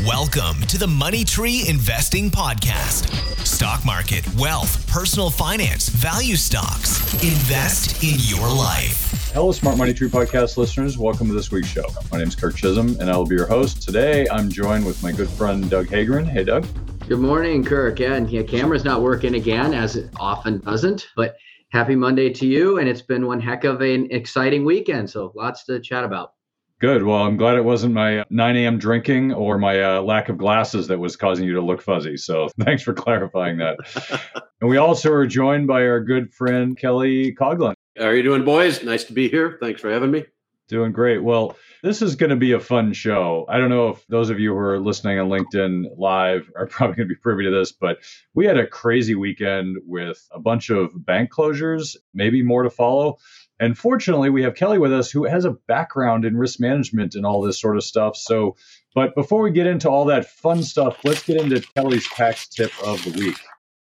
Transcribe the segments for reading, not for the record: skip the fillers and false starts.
Welcome to the Money Tree Investing Podcast. Stock market, wealth, personal finance, value stocks. Invest in your life. Hello, Smart Money Tree Podcast listeners. Welcome to this week's show. My name is Kirk Chisholm, and I will be your host. Today, I'm joined with my good friend, Doug Hagren. Hey, Doug. Good morning, Kirk. Camera's not working again, as it often doesn't, but happy Monday to you. And it's been one heck of an exciting weekend, so lots to chat about. Good. Well, I'm glad it wasn't my 9 a.m. drinking or my lack of glasses that was causing you to look fuzzy. So thanks for clarifying that. And we also are joined by our good friend, Kelly Coughlin. How are you doing, boys? Nice to be here. Thanks for having me. Doing great. Well, this is going to be a fun show. I don't know if those of you who are listening on LinkedIn Live are probably going to be privy to this, but we had a crazy weekend with a bunch of bank closures, maybe more to follow. And fortunately, we have Kelly with us who has a background in risk management and all this sort of stuff. So, but before we get into all that fun stuff, let's get into Kelly's tax tip of the week.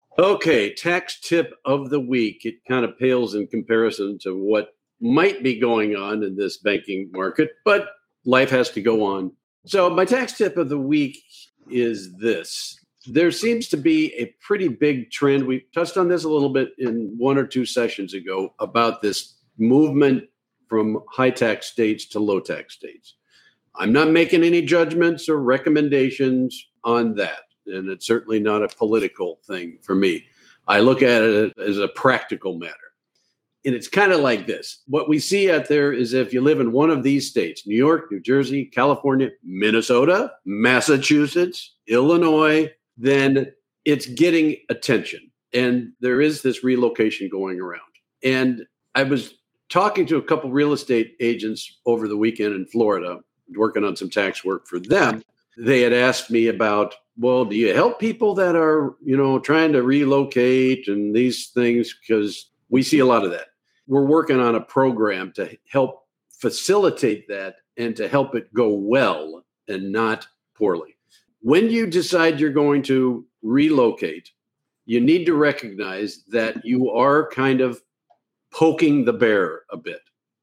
Okay, tax tip of the week. It kind of pales in comparison to what might be going on in this banking market, but life has to go on. So my tax tip of the week is this. There seems to be a pretty big trend. We touched on this a little bit in one or two sessions ago about this movement from high tax states to low tax states. I'm not making any judgments or recommendations on that. And it's certainly not a political thing for me. I look at it as a practical matter. And it's kind of like this. What we see out there is if you live in one of these states, New York, New Jersey, California, Minnesota, Massachusetts, Illinois, then it's getting attention. And there is this relocation going around. And I was talking to a couple real estate agents over the weekend in Florida, working on some tax work for them. They had asked me about, well, do you help people that are, trying to relocate and these things? Because we see a lot of that. We're working on a program to help facilitate that and to help it go well and not poorly. When you decide you're going to relocate, you need to recognize that you are kind of poking the bear a bit.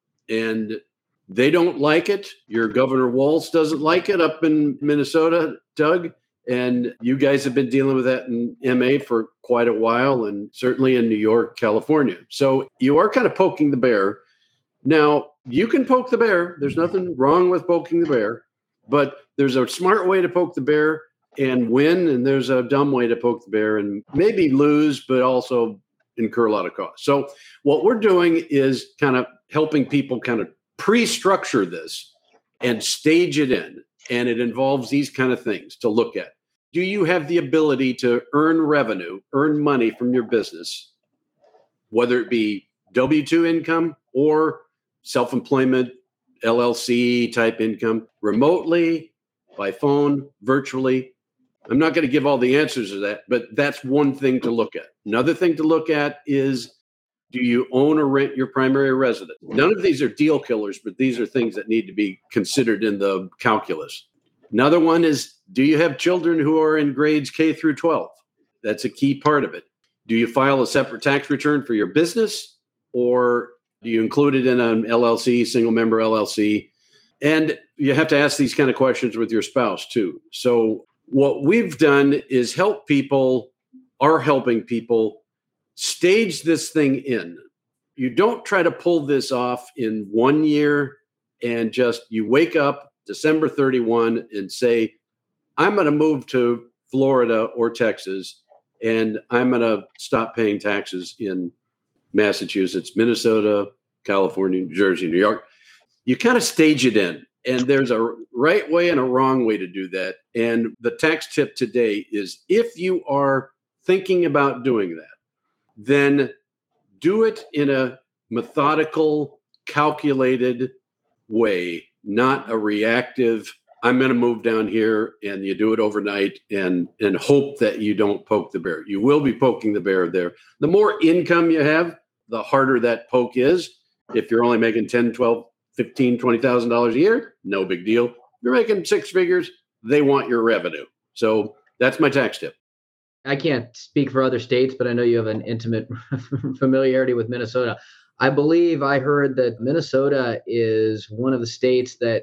And they don't like it. Your Governor Walz doesn't like it up in Minnesota, Doug. And you guys have been dealing with that in MA for quite a while, and certainly in New York, California. So you are kind of poking the bear. Now, you can poke the bear. There's nothing wrong with poking the bear, but there's a smart way to poke the bear and win, and there's a dumb way to poke the bear and maybe lose, but also incur a lot of costs. So what we're doing is kind of helping people kind of pre-structure this and stage it in. And it involves these kind of things to look at. Do you have the ability to earn revenue, earn money from your business, whether it be W-2 income or self-employment, LLC type income, remotely, by phone, virtually? I'm not going to give all the answers to that, but that's one thing to look at. Another thing to look at is, do you own or rent your primary residence? None of these are deal killers, but these are things that need to be considered in the calculus. Another one is, do you have children who are in grades K through 12? That's a key part of it. Do you file a separate tax return for your business, or do you include it in an LLC, single member LLC? And you have to ask these kind of questions with your spouse too. So what we've done is helping people stage this thing in. You don't try to pull this off in 1 year and just you wake up December 31 and say, I'm going to move to Florida or Texas and I'm going to stop paying taxes in Massachusetts, Minnesota, California, New Jersey, New York. You kind of stage it in. And there's a right way and a wrong way to do that. And the tax tip today is, if you are thinking about doing that, then do it in a methodical, calculated way, not a reactive, I'm going to move down here, and you do it overnight and hope that you don't poke the bear. You will be poking the bear there. The more income you have, the harder that poke is. If you're only making $10, $12, $15, $20,000 a year, no big deal. If you're making six figures, they want your revenue. So that's my tax tip. I can't speak for other states, but I know you have an intimate familiarity with Minnesota. I believe I heard that Minnesota is one of the states that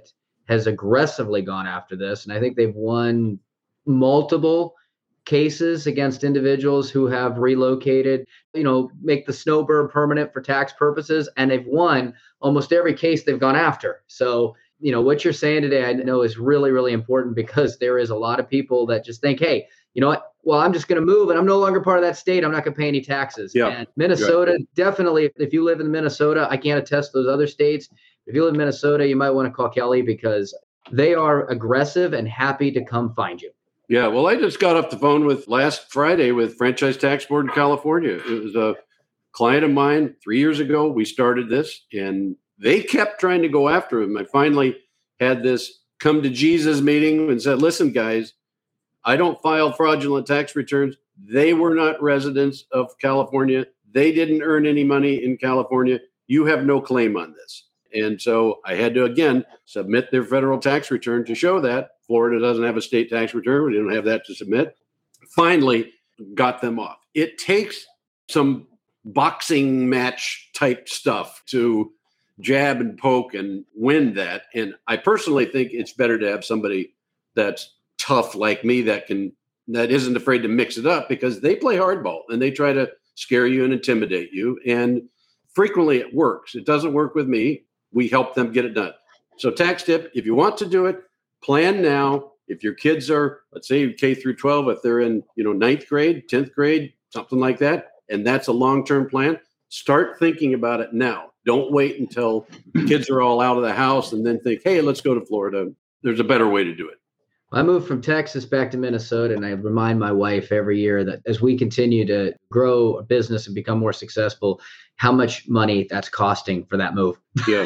has aggressively gone after this. And I think they've won multiple cases against individuals who have relocated, make the snowbird permanent for tax purposes. And they've won almost every case they've gone after. So, what you're saying today, I know is really, really important, because there is a lot of people that just think, hey, you know what? Well, I'm just going to move and I'm no longer part of that state. I'm not going to pay any taxes. Yeah. And Minnesota, definitely, if you live in Minnesota, I can't attest to those other states. If you live in Minnesota, you might want to call Kelly, because they are aggressive and happy to come find you. Yeah, well, I just got off the phone last Friday with Franchise Tax Board in California. It was a client of mine 3 years ago. We started this, and they kept trying to go after him. I finally had this come to Jesus meeting and said, listen, guys, I don't file fraudulent tax returns. They were not residents of California. They didn't earn any money in California. You have no claim on this. And so I had to, again, submit their federal tax return to show that. Florida doesn't have a state tax return. We didn't have that to submit. Finally got them off. It takes some boxing match type stuff to jab and poke and win that. And I personally think it's better to have somebody that's tough like me that isn't afraid to mix it up, because they play hardball and they try to scare you and intimidate you. And frequently it works. It doesn't work with me. We help them get it done. So tax tip, if you want to do it, plan now. If your kids are, let's say K through 12, if they're in, 9th grade, 10th grade, something like that, and that's a long-term plan, start thinking about it now. Don't wait until kids are all out of the house and then think, hey, let's go to Florida. There's a better way to do it. I moved from Texas back to Minnesota, and I remind my wife every year that as we continue to grow a business and become more successful, how much money that's costing for that move. Yeah.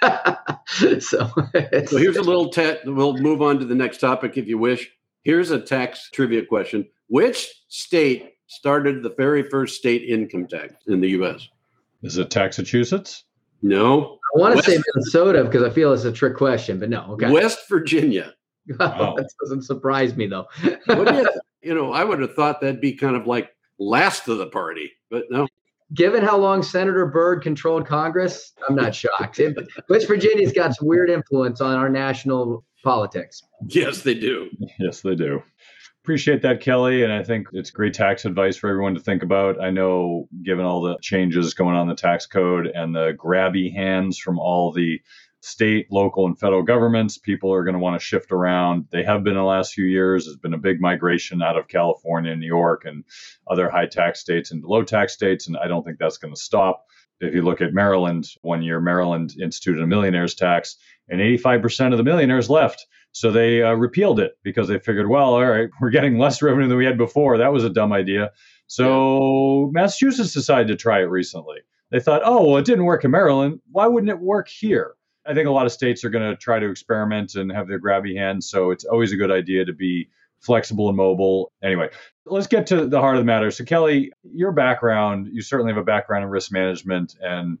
So here's a little we'll move on to the next topic if you wish. Here's a tax trivia question. Which state started the very first state income tax in the U.S.? Is it Massachusetts? No. I want to say Minnesota because I feel it's a trick question, but no. Okay. West Virginia. Wow. That doesn't surprise me, though. What do I would have thought that'd be kind of like last of the party, but no. Given how long Senator Byrd controlled Congress, I'm not shocked. West Virginia's got some weird influence on our national politics. Yes, they do. Yes, they do. Appreciate that, Kelly. And I think it's great tax advice for everyone to think about. I know, given all the changes going on in the tax code and the grabby hands from all the state, local, and federal governments, people are going to want to shift around. They have been in the last few years. There's been a big migration out of California and New York and other high tax states into low tax states. And I don't think that's going to stop. If you look at Maryland, 1 year Maryland instituted a millionaire's tax and 85% of the millionaires left. So they repealed it because they figured, well, all right, we're getting less revenue than we had before. That was a dumb idea. So Massachusetts decided to try it recently. They thought, oh, well, it didn't work in Maryland. Why wouldn't it work here? I think a lot of states are going to try to experiment and have their grabby hands. So it's always a good idea to be flexible and mobile. Anyway, let's get to the heart of the matter. So Kelly, your background, you certainly have a background in risk management. And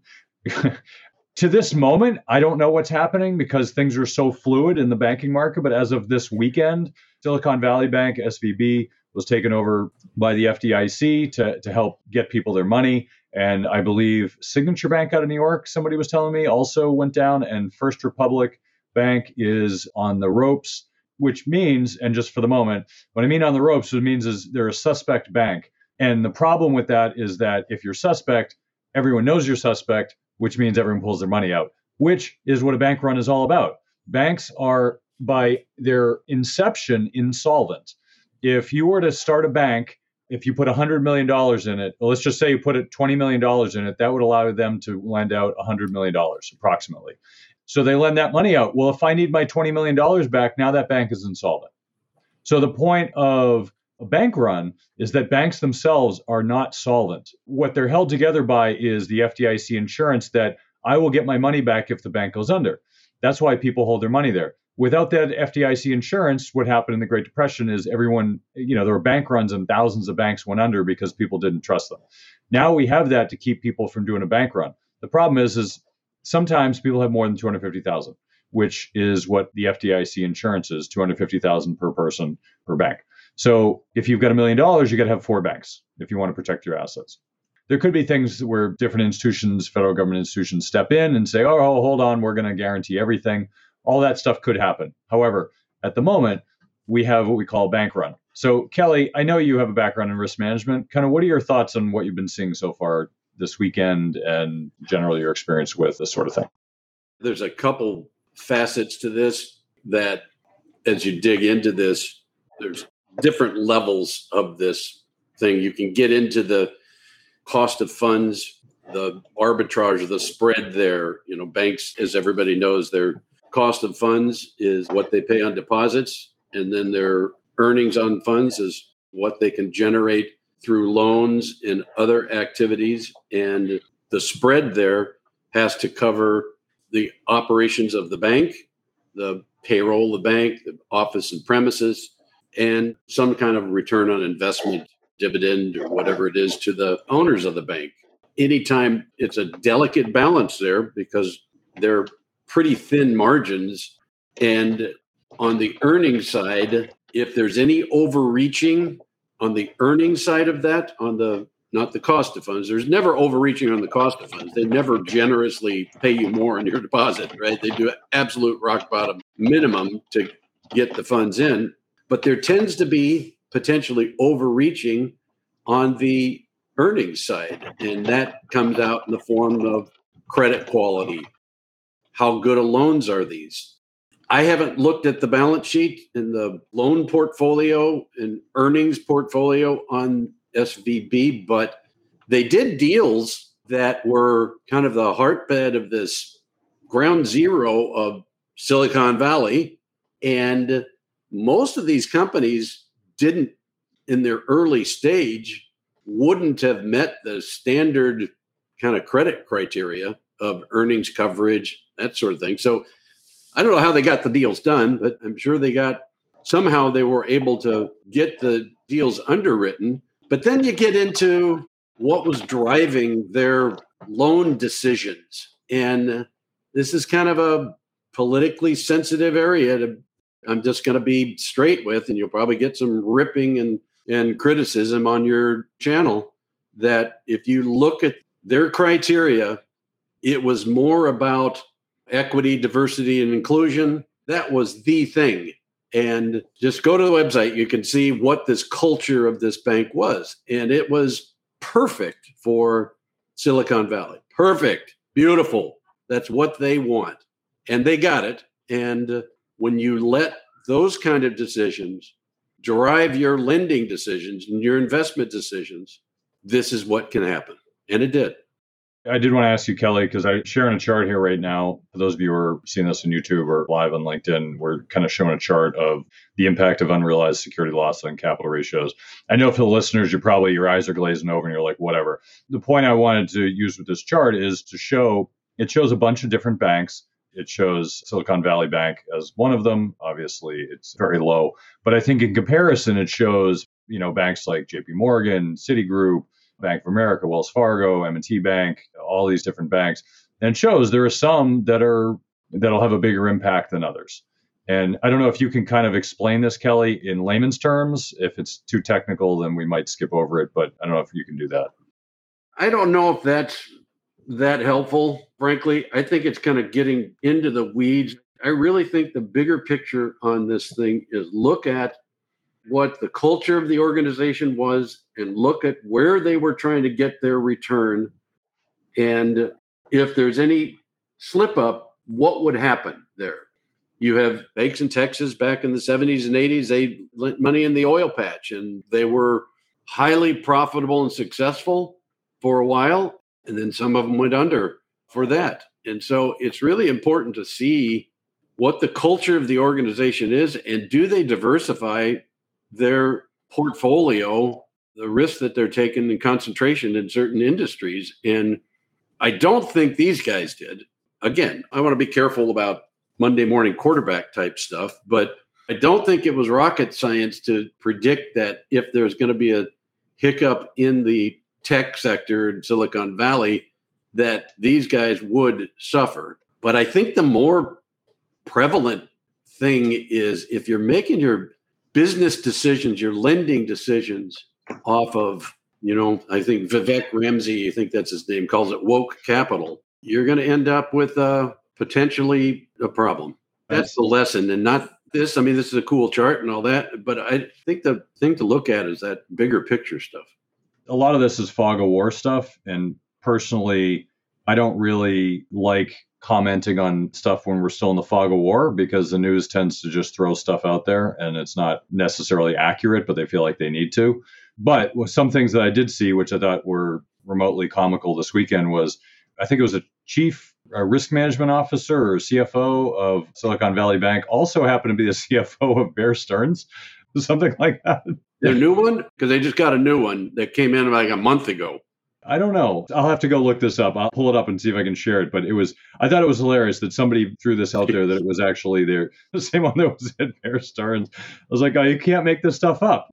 to this moment, I don't know what's happening because things are so fluid in the banking market. But as of this weekend, Silicon Valley Bank, SVB, was taken over by the FDIC to help get people their money. And I believe Signature Bank out of New York, somebody was telling me, also went down. And First Republic Bank is on the ropes, which means, and just for the moment, what I mean on the ropes, what it means is they're a suspect bank. And the problem with that is that if you're suspect, everyone knows you're suspect, which means everyone pulls their money out, which is what a bank run is all about. Banks are, by their inception, insolvent. If you were to start a bank, if you put $100 million in it, well, let's just say you put $20 million in it, that would allow them to lend out $100 million approximately. So they lend that money out. Well, if I need my $20 million back, now that bank is insolvent. So the point of a bank run is that banks themselves are not solvent. What they're held together by is the FDIC insurance that I will get my money back if the bank goes under. That's why people hold their money there. Without that FDIC insurance, what happened in the Great Depression is everyone, there were bank runs and thousands of banks went under because people didn't trust them. Now we have that to keep people from doing a bank run. The problem is sometimes people have more than $250,000, which is what the FDIC insurance is, $250,000 per person per bank. So if you've got $1 million, you got to have 4 banks if you want to protect your assets. There could be things where different institutions, federal government institutions step in and say, oh, hold on, we're going to guarantee everything. All that stuff could happen. However, at the moment, we have what we call a bank run. So Kelly, I know you have a background in risk management. Kind of what are your thoughts on what you've been seeing so far this weekend and generally your experience with this sort of thing? There's a couple facets to this that as you dig into this, there's different levels of this thing. You can get into the cost of funds, the arbitrage, the spread there. Banks, as everybody knows, their cost of funds is what they pay on deposits, and then their earnings on funds is what they can generate through loans and other activities. And the spread there has to cover the operations of the bank, the payroll of the bank, the office and premises, and some kind of return on investment, dividend, or whatever it is to the owners of the bank. Anytime it's a delicate balance there because they're pretty thin margins. And on the earnings side, if there's any overreaching on the earnings side of that, not the cost of funds, there's never overreaching on the cost of funds. They never generously pay you more on your deposit, right? They do absolute rock bottom minimum to get the funds in. But there tends to be potentially overreaching on the earnings side. And that comes out in the form of credit quality. How good of loans are these? I haven't looked at the balance sheet and the loan portfolio and earnings portfolio on SVB, but they did deals that were kind of the heartbed of this ground zero of Silicon Valley. And most of these companies didn't, in their early stage, wouldn't have met the standard kind of credit criteria of earnings coverage, that sort of thing. So I don't know how they got the deals done, but I'm sure somehow they were able to get the deals underwritten. But then you get into what was driving their loan decisions. And this is kind of a politically sensitive area I'm just going to be straight with, and you'll probably get some ripping and criticism on your channel, that if you look at their criteria, it was more about equity, diversity, and inclusion. That was the thing. And just go to the website, you can see what this culture of this bank was. And it was perfect for Silicon Valley. Perfect. Beautiful. That's what they want. And they got it. And when you let those kind of decisions drive your lending decisions and your investment decisions, this is what can happen. And it did. I did want to ask you, Kelly, because I'm sharing a chart here right now. For those of you who are seeing this on YouTube or live on LinkedIn, we're kind of showing a chart of the impact of unrealized security loss on capital ratios. I know for the listeners, your eyes are glazing over and you're like, whatever. The point I wanted to use with this chart is to show, it shows a bunch of different banks. It shows Silicon Valley Bank as one of them. Obviously, it's very low. But I think in comparison, it shows, banks like JP Morgan, Citigroup, Bank of America, Wells Fargo, M&T Bank, all these different banks. And it shows there are some that'll have a bigger impact than others. And I don't know if you can kind of explain this, Kelly, in layman's terms. If it's too technical, then we might skip over it. But I don't know if you can do that. I don't know if that's that helpful, frankly. I think it's kind of getting into the weeds. I really think the bigger picture on this thing is look at what the culture of the organization was and look at where they were trying to get their return. And if there's any slip up, what would happen there? You have banks in Texas back in the 70s and 80s, they lent money in the oil patch and they were highly profitable and successful for a while. And then some of them went under for that. And so it's really important to see what the culture of the organization is and do they diversify their portfolio, the risk that they're taking and concentration in certain industries. And I don't think these guys did. Again, I want to be careful about Monday morning quarterback type stuff, but I don't think it was rocket science to predict that if there's going to be a hiccup in the tech sector in Silicon Valley, that these guys would suffer. But I think the more prevalent thing is if you're making your business decisions, your lending decisions off of, I think Vivek Ramsey, I think that's his name, calls it woke capital, you're going to end up with potentially a problem. That's the lesson, and not this. I mean, this is a cool chart and all that, but I think the thing to look at is that bigger picture stuff. A lot of this is fog of war stuff. And personally, I don't really like commenting on stuff when we're still in the fog of war because the news tends to just throw stuff out there and it's not necessarily accurate, but they feel like they need to. But with some things that I did see, which I thought were remotely comical this weekend, was I think it was a chief risk management officer or CFO of Silicon Valley Bank, also happened to be the CFO of Bear Stearns, something like that. Their new one? Because they just got a new one that came in like a month ago. I don't know. I'll have to go look this up. I'll pull it up and see if I can share it. But I thought it was hilarious that somebody threw this out there that it was actually the same one that was at Bear Stearns. I was like, oh, you can't make this stuff up.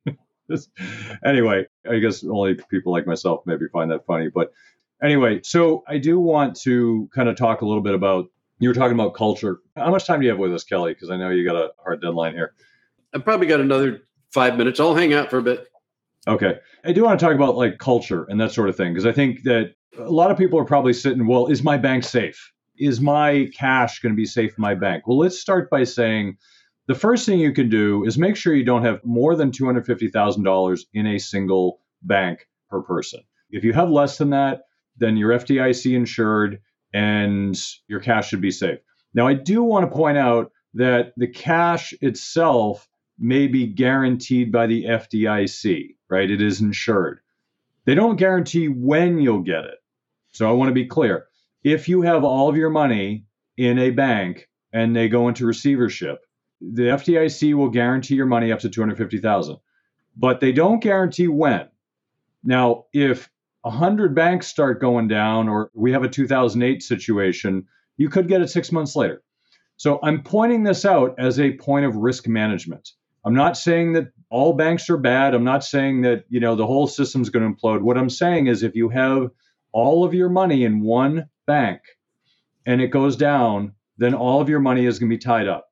Anyway, I guess only people like myself maybe find that funny. But anyway, so I do want to kind of talk a little bit about, you were talking about culture. How much time do you have with us, Kelly? Because I know you got a hard deadline here. I've probably got another 5 minutes. I'll hang out for a bit. Okay. I do want to talk about like culture and that sort of thing, because I think that a lot of people are probably sitting, well, is my bank safe? Is my cash going to be safe in my bank? Well, let's start by saying the first thing you can do is make sure you don't have more than $250,000 in a single bank per person. If you have less than that, then you're FDIC insured and your cash should be safe. Now, I do want to point out that the cash itself may be guaranteed by the FDIC, right? It is insured. They don't guarantee when you'll get it. So I want to be clear. If you have all of your money in a bank and they go into receivership, the FDIC will guarantee your money up to $250,000, but they don't guarantee when. Now, if 100 banks start going down, or we have a 2008 situation, you could get it 6 months later. So I'm pointing this out as a point of risk management. I'm not saying that all banks are bad. I'm not saying that, the whole system's going to implode. What I'm saying is if you have all of your money in one bank and it goes down, then all of your money is going to be tied up.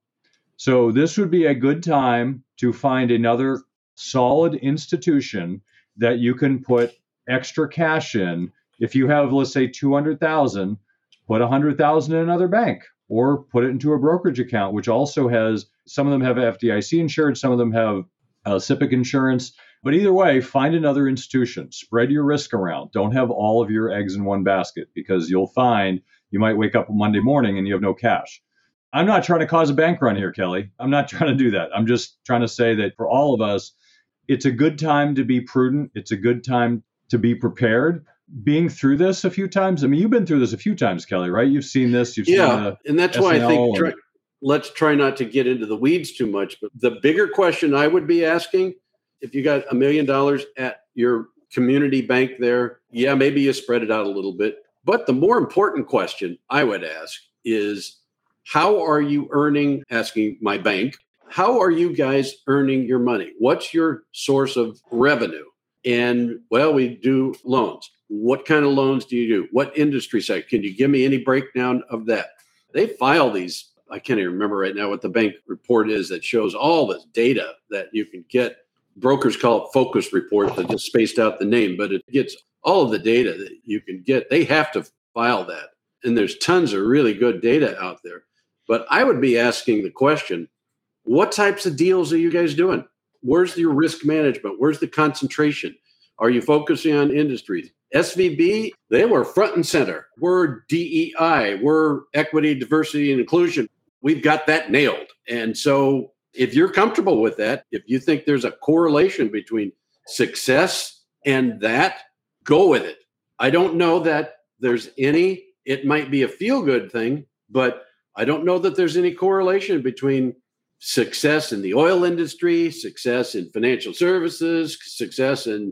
So this would be a good time to find another solid institution that you can put extra cash in. If you have, let's say, 200,000, put 100,000 in another bank or put it into a brokerage account, which also has, some of them have FDIC insured, some of them have SIPC insurance. But either way, find another institution, spread your risk around. Don't have all of your eggs in one basket, because you'll find you might wake up Monday morning and you have no cash. I'm not trying to cause a bank run here, Kelly. I'm not trying to do that. I'm just trying to say that for all of us, it's a good time to be prudent. It's a good time to be prepared. Being through this a few times. I mean, you've been through this a few times, Kelly, right? You've seen this. You've seen and that's why I think let's try not to get into the weeds too much. But the bigger question I would be asking, if you got $1 million at your community bank there, maybe you spread it out a little bit. But the more important question I would ask is, how are you earning, asking my bank, how are you guys earning your money? What's your source of revenue? And, well, we do loans. What kind of loans do you do? What industry sector? Can you give me any breakdown of that? They file these. I can't even remember right now what the bank report is that shows all this data that you can get. Brokers call it focus reports. I just spaced out the name, but it gets all of the data that you can get. They have to file that. And there's tons of really good data out there. But I would be asking the question, what types of deals are you guys doing? Where's your risk management? Where's the concentration? Are you focusing on industries? SVB, they were front and center. We're DEI. We're equity, diversity, and inclusion. We've got that nailed. And so if you're comfortable with that, if you think there's a correlation between success and that, go with it. I don't know that there's any. It might be a feel-good thing, but I don't know that there's any correlation between success in the oil industry, success in financial services, success in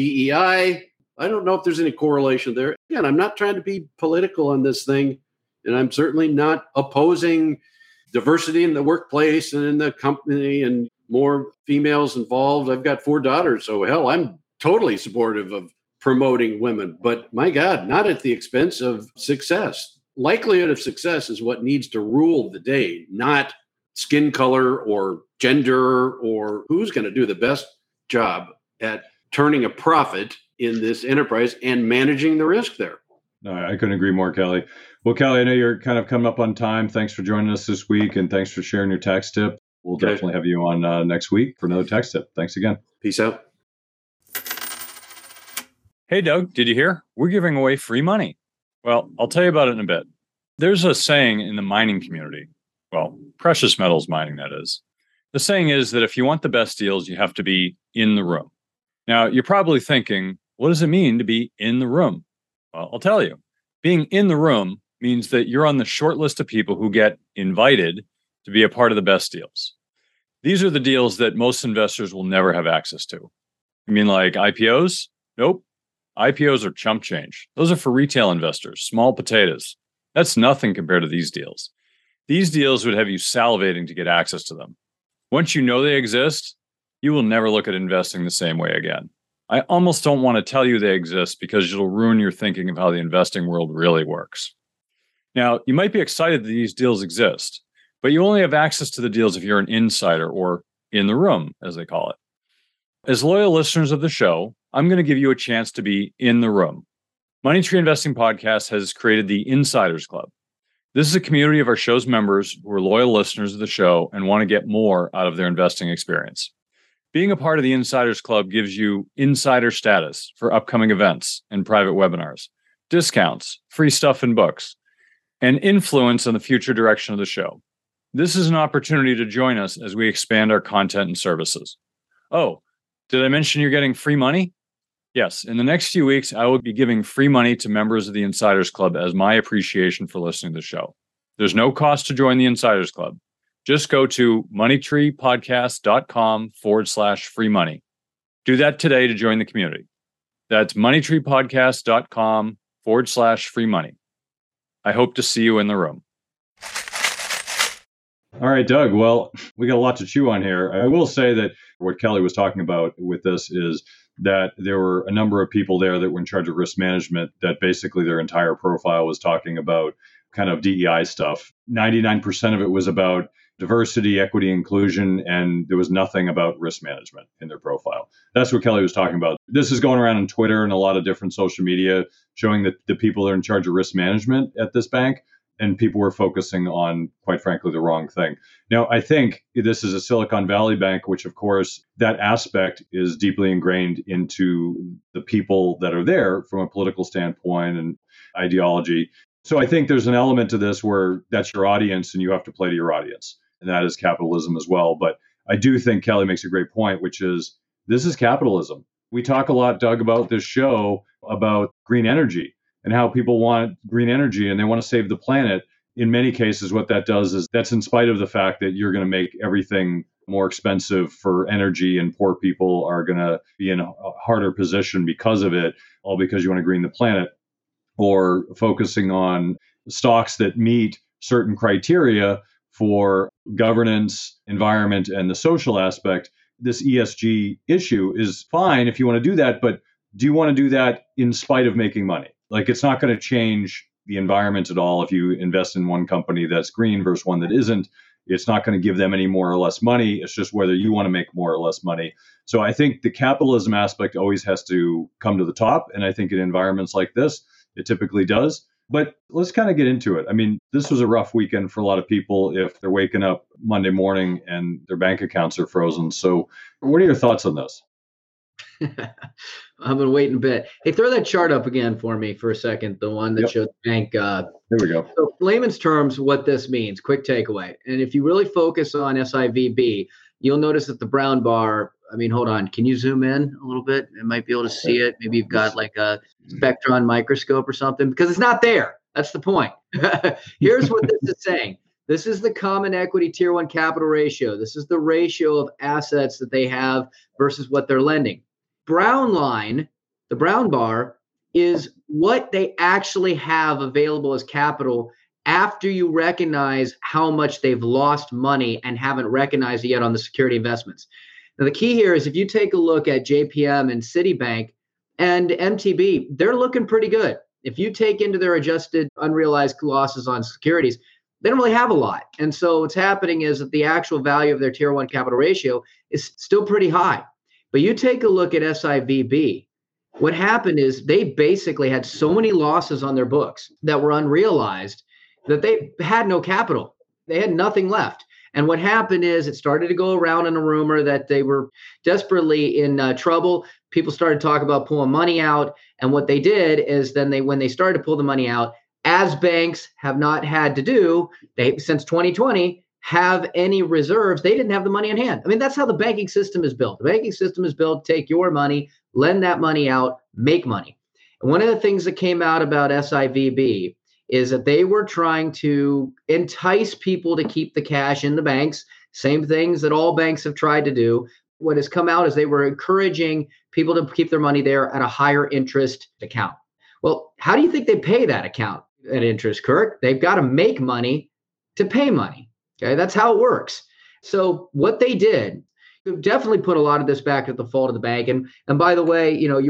DEI. I don't know if there's any correlation there. Again, I'm not trying to be political on this thing, and I'm certainly not opposing diversity in the workplace and in the company and more females involved. I've got 4 daughters, so hell, I'm totally supportive of promoting women, but my God, not at the expense of success. Likelihood of success is what needs to rule the day, not skin color or gender or who's going to do the best job at turning a profit in this enterprise and managing the risk there. No, I couldn't agree more, Kelly. Well, Kelly, I know you're kind of coming up on time. Thanks for joining us this week, and thanks for sharing your tax tip. We'll definitely have you on next week for another tax tip. Thanks again. Peace out. Hey, Doug, did you hear? We're giving away free money. Well, I'll tell you about it in a bit. There's a saying in the mining community, well, precious metals mining, that is. The saying is that if you want the best deals, you have to be in the room. Now, you're probably thinking, what does it mean to be in the room? Well, I'll tell you. Being in the room means that you're on the short list of people who get invited to be a part of the best deals. These are the deals that most investors will never have access to. You mean like IPOs? Nope. IPOs are chump change. Those are for retail investors, small potatoes. That's nothing compared to these deals. These deals would have you salivating to get access to them. Once you know they exist, you will never look at investing the same way again. I almost don't want to tell you they exist because it'll ruin your thinking of how the investing world really works. Now, you might be excited that these deals exist, but you only have access to the deals if you're an insider or in the room, as they call it. As loyal listeners of the show, I'm going to give you a chance to be in the room. Money Tree Investing Podcast has created the Insiders Club. This is a community of our show's members who are loyal listeners of the show and want to get more out of their investing experience. Being a part of the Insiders Club gives you insider status for upcoming events and private webinars, discounts, free stuff and books, and influence on the future direction of the show. This is an opportunity to join us as we expand our content and services. Oh, did I mention you're getting free money? Yes, in the next few weeks, I will be giving free money to members of the Insiders Club as my appreciation for listening to the show. There's no cost to join the Insiders Club. Just go to moneytreepodcast.com/free money. Do that today to join the community. That's moneytreepodcast.com/free money. I hope to see you in the room. All right, Doug. Well, we got a lot to chew on here. I will say that what Kelly was talking about with this is that there were a number of people there that were in charge of risk management that basically their entire profile was talking about kind of DEI stuff. 99% of it was about diversity, equity, inclusion, and there was nothing about risk management in their profile. That's what Kelly was talking about. This is going around on Twitter and a lot of different social media showing that the people that are in charge of risk management at this bank, and people were focusing on, quite frankly, the wrong thing. Now, I think this is a Silicon Valley bank, which, of course, that aspect is deeply ingrained into the people that are there from a political standpoint and ideology. So I think there's an element to this where that's your audience and you have to play to your audience. And that is capitalism as well. But I do think Kelly makes a great point, which is this is capitalism. We talk a lot, Doug, about this show about green energy and how people want green energy and they want to save the planet. In many cases, what that does is that's in spite of the fact that you're going to make everything more expensive for energy and poor people are going to be in a harder position because of it, all because you want to green the planet, or focusing on stocks that meet certain criteria for governance, environment, and the social aspect. This ESG issue is fine if you want to do that, but do you want to do that in spite of making money? Like, it's not going to change the environment at all if you invest in one company that's green versus one that isn't. It's not going to give them any more or less money. It's just whether you want to make more or less money. So I think the capitalism aspect always has to come to the top. And I think in environments like this, it typically does. But let's kind of get into it. I mean, this was a rough weekend for a lot of people if they're waking up Monday morning and their bank accounts are frozen. So what are your thoughts on this? I've been waiting a bit. Hey, throw that chart up again for me for a second, the one that showed the bank. There we go. So layman's terms, what this means, quick takeaway. And if you really focus on SIVB, you'll notice that the brown bar, I mean, hold on. Can you zoom in a little bit? I might be able to see it. Maybe you've got like a spectron microscope or something, because it's not there. That's the point. Here's what this is saying. This is the common equity tier 1 capital ratio. This is the ratio of assets that they have versus what they're lending. Brown line, the brown bar, is what they actually have available as capital after you recognize how much they've lost money and haven't recognized it yet on the security investments. Now, the key here is if you take a look at JPM and Citibank and MTB, they're looking pretty good. If you take into their adjusted unrealized losses on securities, they don't really have a lot. And so what's happening is that the actual value of their tier 1 capital ratio is still pretty high. But you take a look at SIVB, What happened is they basically had so many losses on their books that were unrealized that they had no capital. They had nothing left. And what happened is it started to go around in a rumor that they were desperately in trouble. People started talking about pulling money out. And what they did is then when they started to pull the money out, as banks have not had to do, since 2020, have any reserves, they didn't have the money in hand. I mean, that's how the banking system is built. The banking system is built to take your money, lend that money out, make money. And one of the things that came out about SIVB is that they were trying to entice people to keep the cash in the banks, same things that all banks have tried to do. What has come out is they were encouraging people to keep their money there at a higher interest account. Well, how do you think they pay that account at interest, Kirk? They've got to make money to pay money. Okay, that's how it works. So what they did definitely put a lot of this back at the fault of the bank. And by the way, you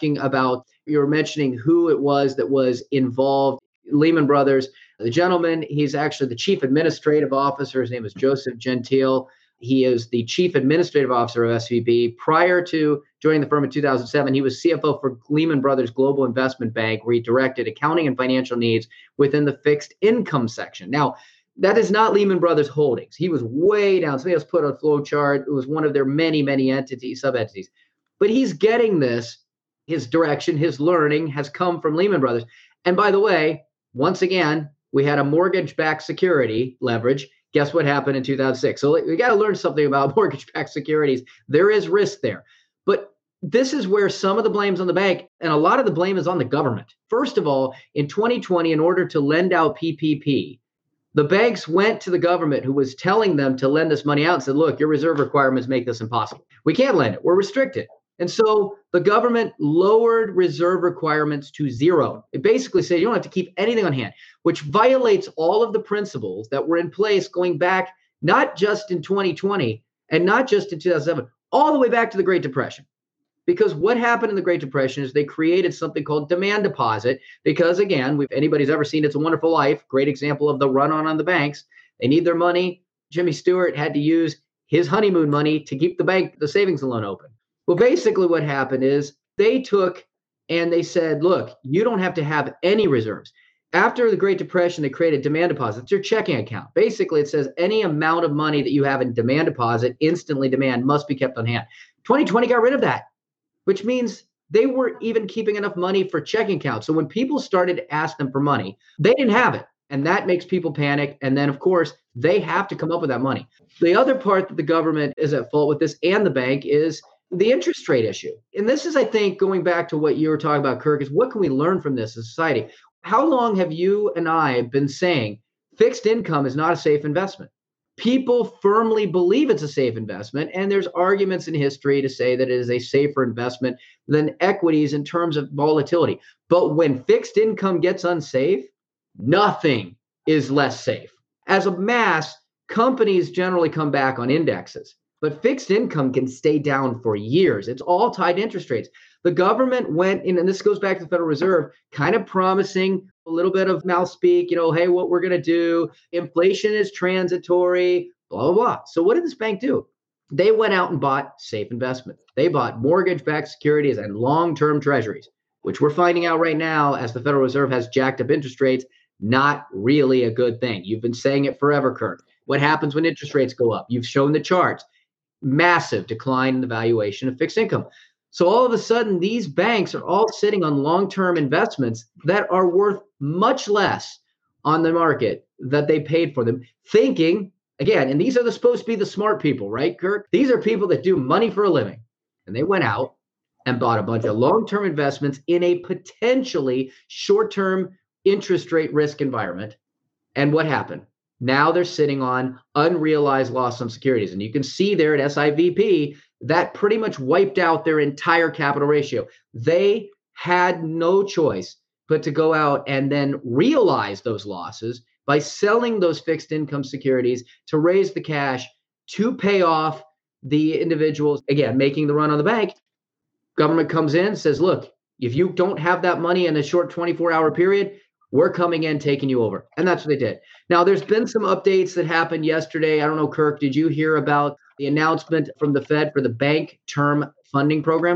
were mentioning who it was that was involved. Lehman Brothers, the gentleman, he's actually the chief administrative officer. His name is Joseph Gentile. He is the chief administrative officer of SVB. Prior to joining the firm in 2007, he was CFO for Lehman Brothers Global Investment Bank, where he directed accounting and financial needs within the fixed income section. Now, that is not Lehman Brothers Holdings. He was way down. Somebody else put a flow chart. It was one of their many, many entities, sub-entities. But he's getting this. His direction, his learning has come from Lehman Brothers. And by the way, once again, we had a mortgage-backed security leverage. Guess what happened in 2006? So we got to learn something about mortgage-backed securities. There is risk there. But this is where some of the blame's on the bank, and a lot of the blame is on the government. First of all, in 2020, in order to lend out PPP, the banks went to the government who was telling them to lend this money out and said, look, your reserve requirements make this impossible. We can't lend it. We're restricted. And so the government lowered reserve requirements to zero. It basically said you don't have to keep anything on hand, which violates all of the principles that were in place going back not just in 2020 and not just in 2007, all the way back to the Great Depression. Because what happened in the Great Depression is they created something called demand deposit. Because again, if anybody's ever seen It's a Wonderful Life, great example of the run on the banks. They need their money. Jimmy Stewart had to use his honeymoon money to keep the savings loan open. Well, basically what happened is they took and they said, look, you don't have to have any reserves. After the Great Depression, they created demand deposit. It's your checking account. Basically, it says any amount of money that you have in demand deposit, instantly demand, must be kept on hand. 2020 got rid of that, which means they weren't even keeping enough money for checking accounts. So when people started to ask them for money, they didn't have it. And that makes people panic. And then, of course, they have to come up with that money. The other part that the government is at fault with this and the bank is the interest rate issue. And this is, I think, going back to what you were talking about, Kirk, is what can we learn from this as a society? How long have you and I been saying fixed income is not a safe investment? People firmly believe it's a safe investment, and there's arguments in history to say that it is a safer investment than equities in terms of volatility. But when fixed income gets unsafe, nothing is less safe. As a mass, companies generally come back on indexes, but fixed income can stay down for years. It's all tied to interest rates. The government went in, and this goes back to the Federal Reserve, kind of promising a little bit of mouth speak, hey, what we're going to do, inflation is transitory, blah, blah, blah. So what did this bank do? They went out and bought safe investments. They bought mortgage-backed securities and long-term treasuries, which we're finding out right now as the Federal Reserve has jacked up interest rates, not really a good thing. You've been saying it forever, Kirk. What happens when interest rates go up? You've shown the charts. Massive decline in the valuation of fixed income. So all of a sudden, these banks are all sitting on long-term investments that are worth much less on the market that they paid for them, thinking, again, and these are supposed to be the smart people, right, Kirk? These are people that do money for a living. And they went out and bought a bunch of long-term investments in a potentially short-term interest rate risk environment. And what happened? Now they're sitting on unrealized loss on securities. And you can see there at SIVB, that pretty much wiped out their entire capital ratio. They had no choice but to go out and then realize those losses by selling those fixed income securities to raise the cash to pay off the individuals, again, making the run on the bank. Government comes in, says, look, if you don't have that money in a short 24-hour period, we're coming in, taking you over. And that's what they did. Now, there's been some updates that happened yesterday. I don't know, Kirk, did you hear about the announcement from the Fed for the bank term funding program?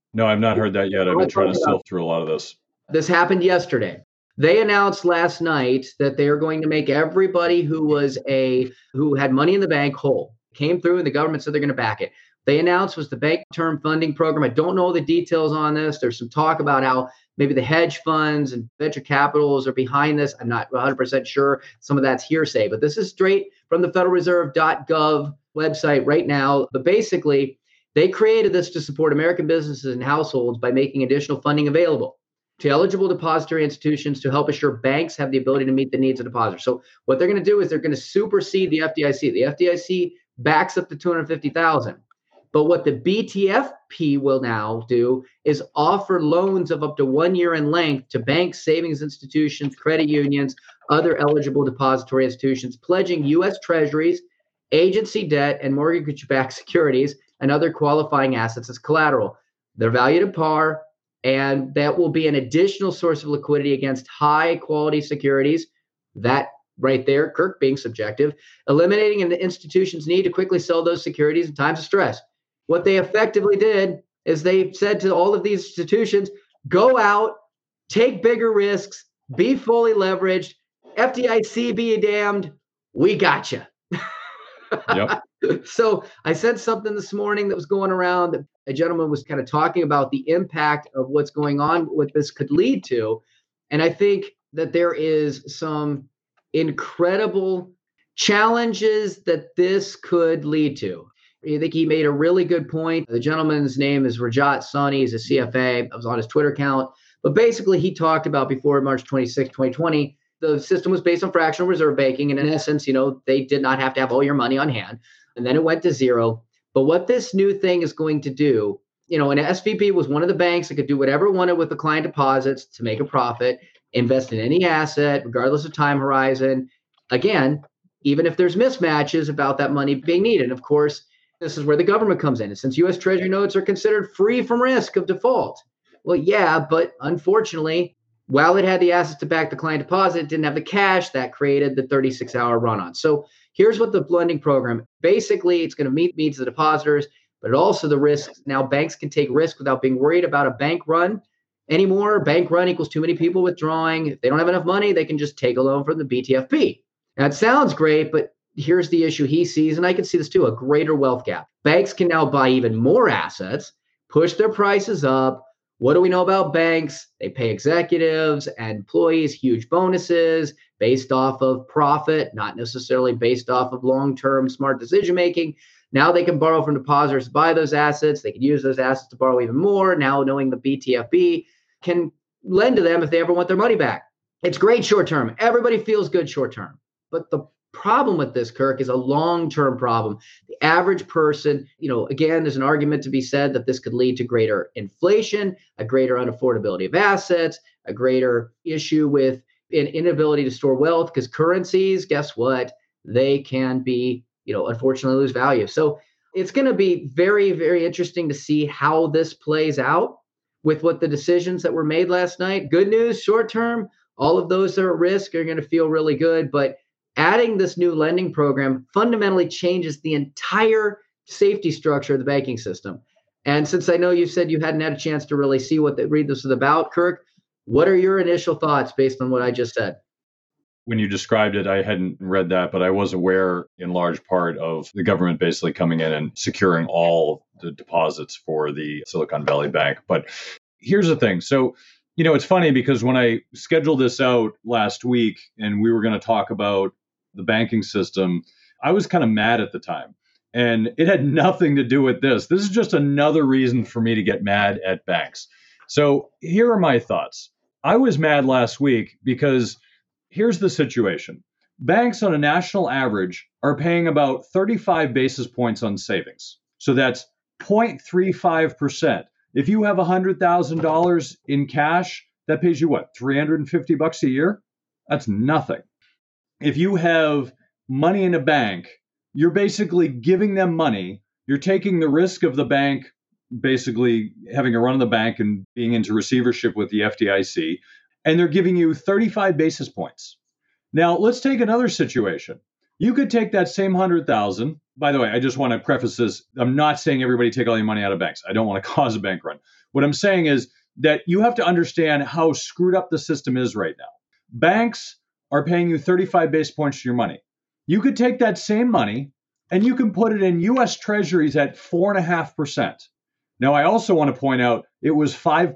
No, I've not heard that yet. I've been trying to sift through a lot of this. This happened yesterday. They announced last night that they are going to make everybody who had money in the bank whole. Came through and the government said they're going to back it. They announced was the Bank Term Funding Program. I don't know the details on this. There's some talk about how maybe the hedge funds and venture capitals are behind this. I'm not 100% sure. Some of that's hearsay, but this is straight from the federalreserve.gov website right now. But basically, they created this to support American businesses and households by making additional funding available to eligible depository institutions to help assure banks have the ability to meet the needs of depositors. So what they're going to do is they're going to supersede the FDIC. The FDIC backs up to $250,000. But what the BTFP will now do is offer loans of up to 1 year in length to banks, savings institutions, credit unions, other eligible depository institutions, pledging U.S. Treasuries, agency debt, and mortgage-backed securities and other qualifying assets as collateral. They're valued at par, and that will be an additional source of liquidity against high-quality securities. That right there, Kirk being subjective, eliminating the institution's need to quickly sell those securities in times of stress. What they effectively did is they said to all of these institutions, go out, take bigger risks, be fully leveraged, FDIC be damned, we got you. Yep. So I said something this morning that was going around that a gentleman was kind of talking about the impact of what's going on, what this could lead to. And I think that there is some incredible challenges that this could lead to. I think he made a really good point. The gentleman's name is Rajat Soni. He's a CFA. I was on his Twitter account. But basically, he talked about before March 26, 2020, the system was based on fractional reserve banking. And in essence, they did not have to have all your money on hand. And then it went to zero. But what this new thing is going to do, and SVB was one of the banks that could do whatever it wanted with the client deposits to make a profit, invest in any asset, regardless of time horizon. Again, even if there's mismatches about that money being needed. And of course, this is where the government comes in. And since U.S. Treasury notes are considered free from risk of default. Well, yeah, but unfortunately, while it had the assets to back the client deposit, it didn't have the cash that created the 36-hour run-on. So here's what the blending program, basically, it's going to meet needs of the depositors, but also the risks. Now, banks can take risk without being worried about a bank run anymore. Bank run equals too many people withdrawing. If they don't have enough money, they can just take a loan from the BTFP. Now, it sounds great, but here's the issue he sees, and I can see this too, a greater wealth gap. Banks can now buy even more assets, push their prices up. What do we know about banks? They pay executives and employees huge bonuses based off of profit, not necessarily based off of long-term smart decision-making. Now they can borrow from depositors to buy those assets. They can use those assets to borrow even more. Now knowing the BTFP can lend to them if they ever want their money back. It's great short-term. Everybody feels good short-term. But the problem with this, Kirk, is a long-term problem. The average person, again, there's an argument to be said that this could lead to greater inflation, a greater unaffordability of assets, a greater issue with an inability to store wealth because currencies, guess what? They can be, unfortunately lose value. So it's going to be very, very interesting to see how this plays out with what the decisions that were made last night. Good news, short-term, all of those that are at risk are going to feel really good, but adding this new lending program fundamentally changes the entire safety structure of the banking system. And since I know you said you hadn't had a chance to really see read this is about, Kirk, what are your initial thoughts based on what I just said? When you described it, I hadn't read that, but I was aware in large part of the government basically coming in and securing all the deposits for the Silicon Valley Bank. But here's the thing. So, it's funny because when I scheduled this out last week and we were going to talk about the banking system, I was kind of mad at the time. And it had nothing to do with this. This is just another reason for me to get mad at banks. So here are my thoughts. I was mad last week because here's the situation. Banks on a national average are paying about 35 basis points on savings. So that's 0.35%. If you have $100,000 in cash, that pays you what, $350 a year? That's nothing. If you have money in a bank, you're basically giving them money. You're taking the risk of the bank basically having a run on the bank and being into receivership with the FDIC, and they're giving you 35 basis points. Now, let's take another situation. You could take that same 100,000. By the way, I just want to preface this. I'm not saying everybody take all your money out of banks. I don't want to cause a bank run. What I'm saying is that you have to understand how screwed up the system is right now. Banks are paying you 35 basis points for your money. You could take that same money and you can put it in U.S. Treasuries at 4.5%. Now, I also want to point out it was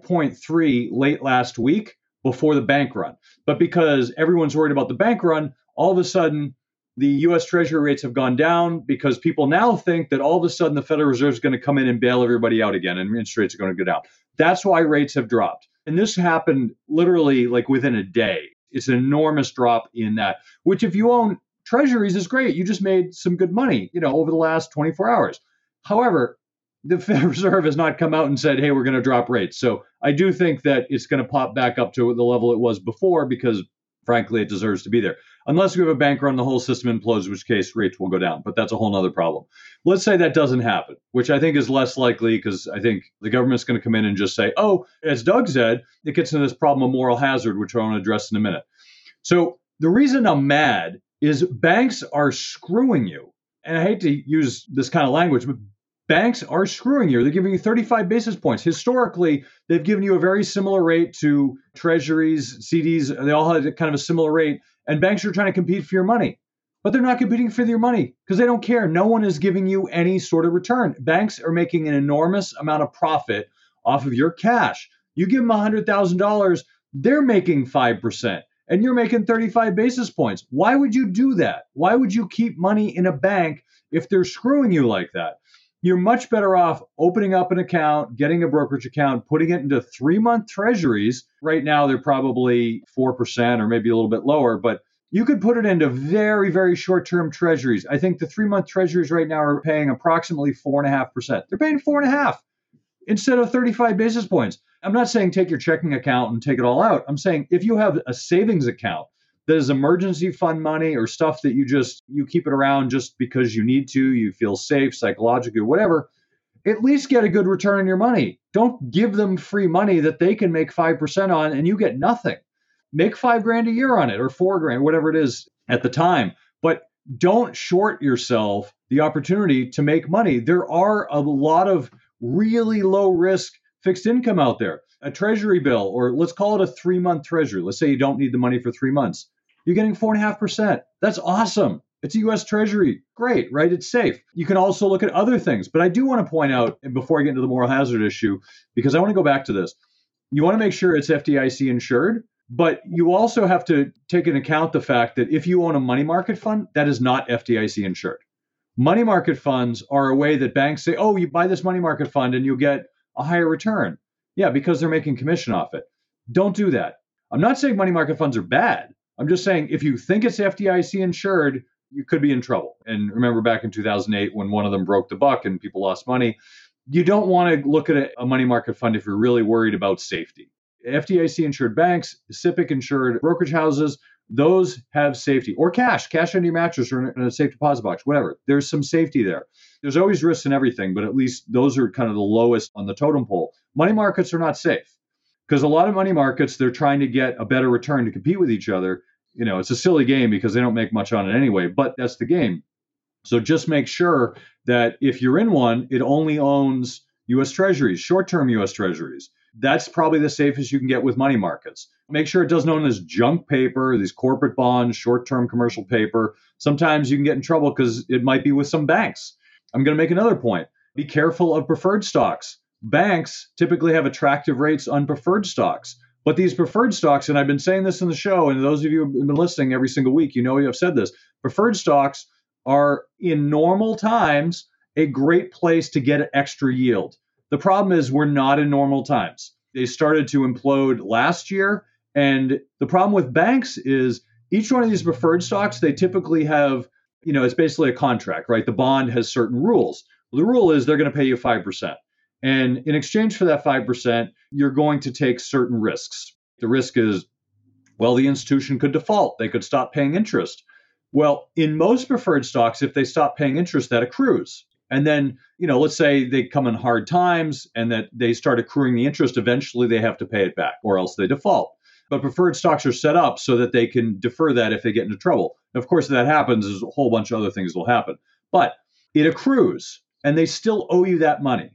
5.3 late last week before the bank run. But because everyone's worried about the bank run, all of a sudden, the U.S. Treasury rates have gone down because people now think that all of a sudden the Federal Reserve is going to come in and bail everybody out again and interest rates are going to go down. That's why rates have dropped. And this happened literally like within a day. It's an enormous drop in that, which if you own Treasuries is great. You just made some good money, over the last 24 hours. However, the Federal Reserve has not come out and said, hey, we're going to drop rates. So I do think that it's going to pop back up to the level it was before because, frankly, it deserves to be there. Unless we have a bank run, the whole system implodes, in which case rates will go down. But that's a whole other problem. Let's say that doesn't happen, which I think is less likely because I think the government's going to come in and just say, oh, as Doug said, it gets into this problem of moral hazard, which I want to address in a minute. So the reason I'm mad is banks are screwing you. And I hate to use this kind of language, but banks are screwing you. They're giving you 35 basis points. Historically, they've given you a very similar rate to treasuries, CDs. They all had kind of a similar rate. And banks are trying to compete for your money. But they're not competing for your money because they don't care. No one is giving you any sort of return. Banks are making an enormous amount of profit off of your cash. You give them $100,000, they're making 5%. And you're making 35 basis points. Why would you do that? Why would you keep money in a bank if they're screwing you like that? You're much better off opening up an account, getting a brokerage account, putting it into 3-month treasuries. Right now, they're probably 4% or maybe a little bit lower, but you could put it into very, very short-term treasuries. I think the 3-month treasuries right now are paying approximately 4.5%. They're paying 4.5% instead of 35 basis points. I'm not saying take your checking account and take it all out. I'm saying if you have a savings account that is emergency fund money or stuff that you keep it around just because you need to, you feel safe psychologically, whatever, at least get a good return on your money. Don't give them free money that they can make 5% on and you get nothing. Make $5,000 a year on it or $4,000, whatever it is at the time. But don't short yourself the opportunity to make money. There are a lot of really low risk fixed income out there. A treasury bill, or let's call it a 3-month treasury. Let's say you don't need the money for 3 months. You're getting 4.5%. That's awesome. It's a U.S. Treasury. Great, right? It's safe. You can also look at other things. But I do want to point out, and before I get into the moral hazard issue, because I want to go back to this, you want to make sure it's FDIC insured, but you also have to take into account the fact that if you own a money market fund, that is not FDIC insured. Money market funds are a way that banks say, oh, you buy this money market fund and you'll get a higher return. Yeah, because they're making commission off it. Don't do that. I'm not saying money market funds are bad. I'm just saying if you think it's FDIC insured, you could be in trouble. And remember back in 2008 when one of them broke the buck and people lost money, you don't want to look at a money market fund if you're really worried about safety. FDIC insured banks, SIPC insured brokerage houses, those have safety. Or cash under your mattress or in a safe deposit box, whatever. There's some safety there. There's always risks in everything, but at least those are kind of the lowest on the totem pole. Money markets are not safe because a lot of money markets, they're trying to get a better return to compete with each other. It's a silly game because they don't make much on it anyway, but that's the game. So just make sure that if you're in one, it only owns U.S. Treasuries, short-term U.S. Treasuries. That's probably the safest you can get with money markets. Make sure it doesn't own this junk paper, these corporate bonds, short-term commercial paper. Sometimes you can get in trouble because it might be with some banks. I'm going to make another point. Be careful of preferred stocks. Banks typically have attractive rates on preferred stocks. But these preferred stocks, and I've been saying this in the show, and those of you who have been listening every single week, I've said this, preferred stocks are in normal times a great place to get extra yield. The problem is we're not in normal times. They started to implode last year. And the problem with banks is each one of these preferred stocks, they typically have, it's basically a contract, right? The bond has certain rules. The rule is they're going to pay you 5%. And in exchange for that 5%, you're going to take certain risks. The risk is, well, the institution could default. They could stop paying interest. Well, in most preferred stocks, if they stop paying interest, that accrues. And then, let's say they come in hard times and that they start accruing the interest. Eventually, they have to pay it back or else they default. But preferred stocks are set up so that they can defer that if they get into trouble. Of course, if that happens, there's a whole bunch of other things will happen. But it accrues and they still owe you that money.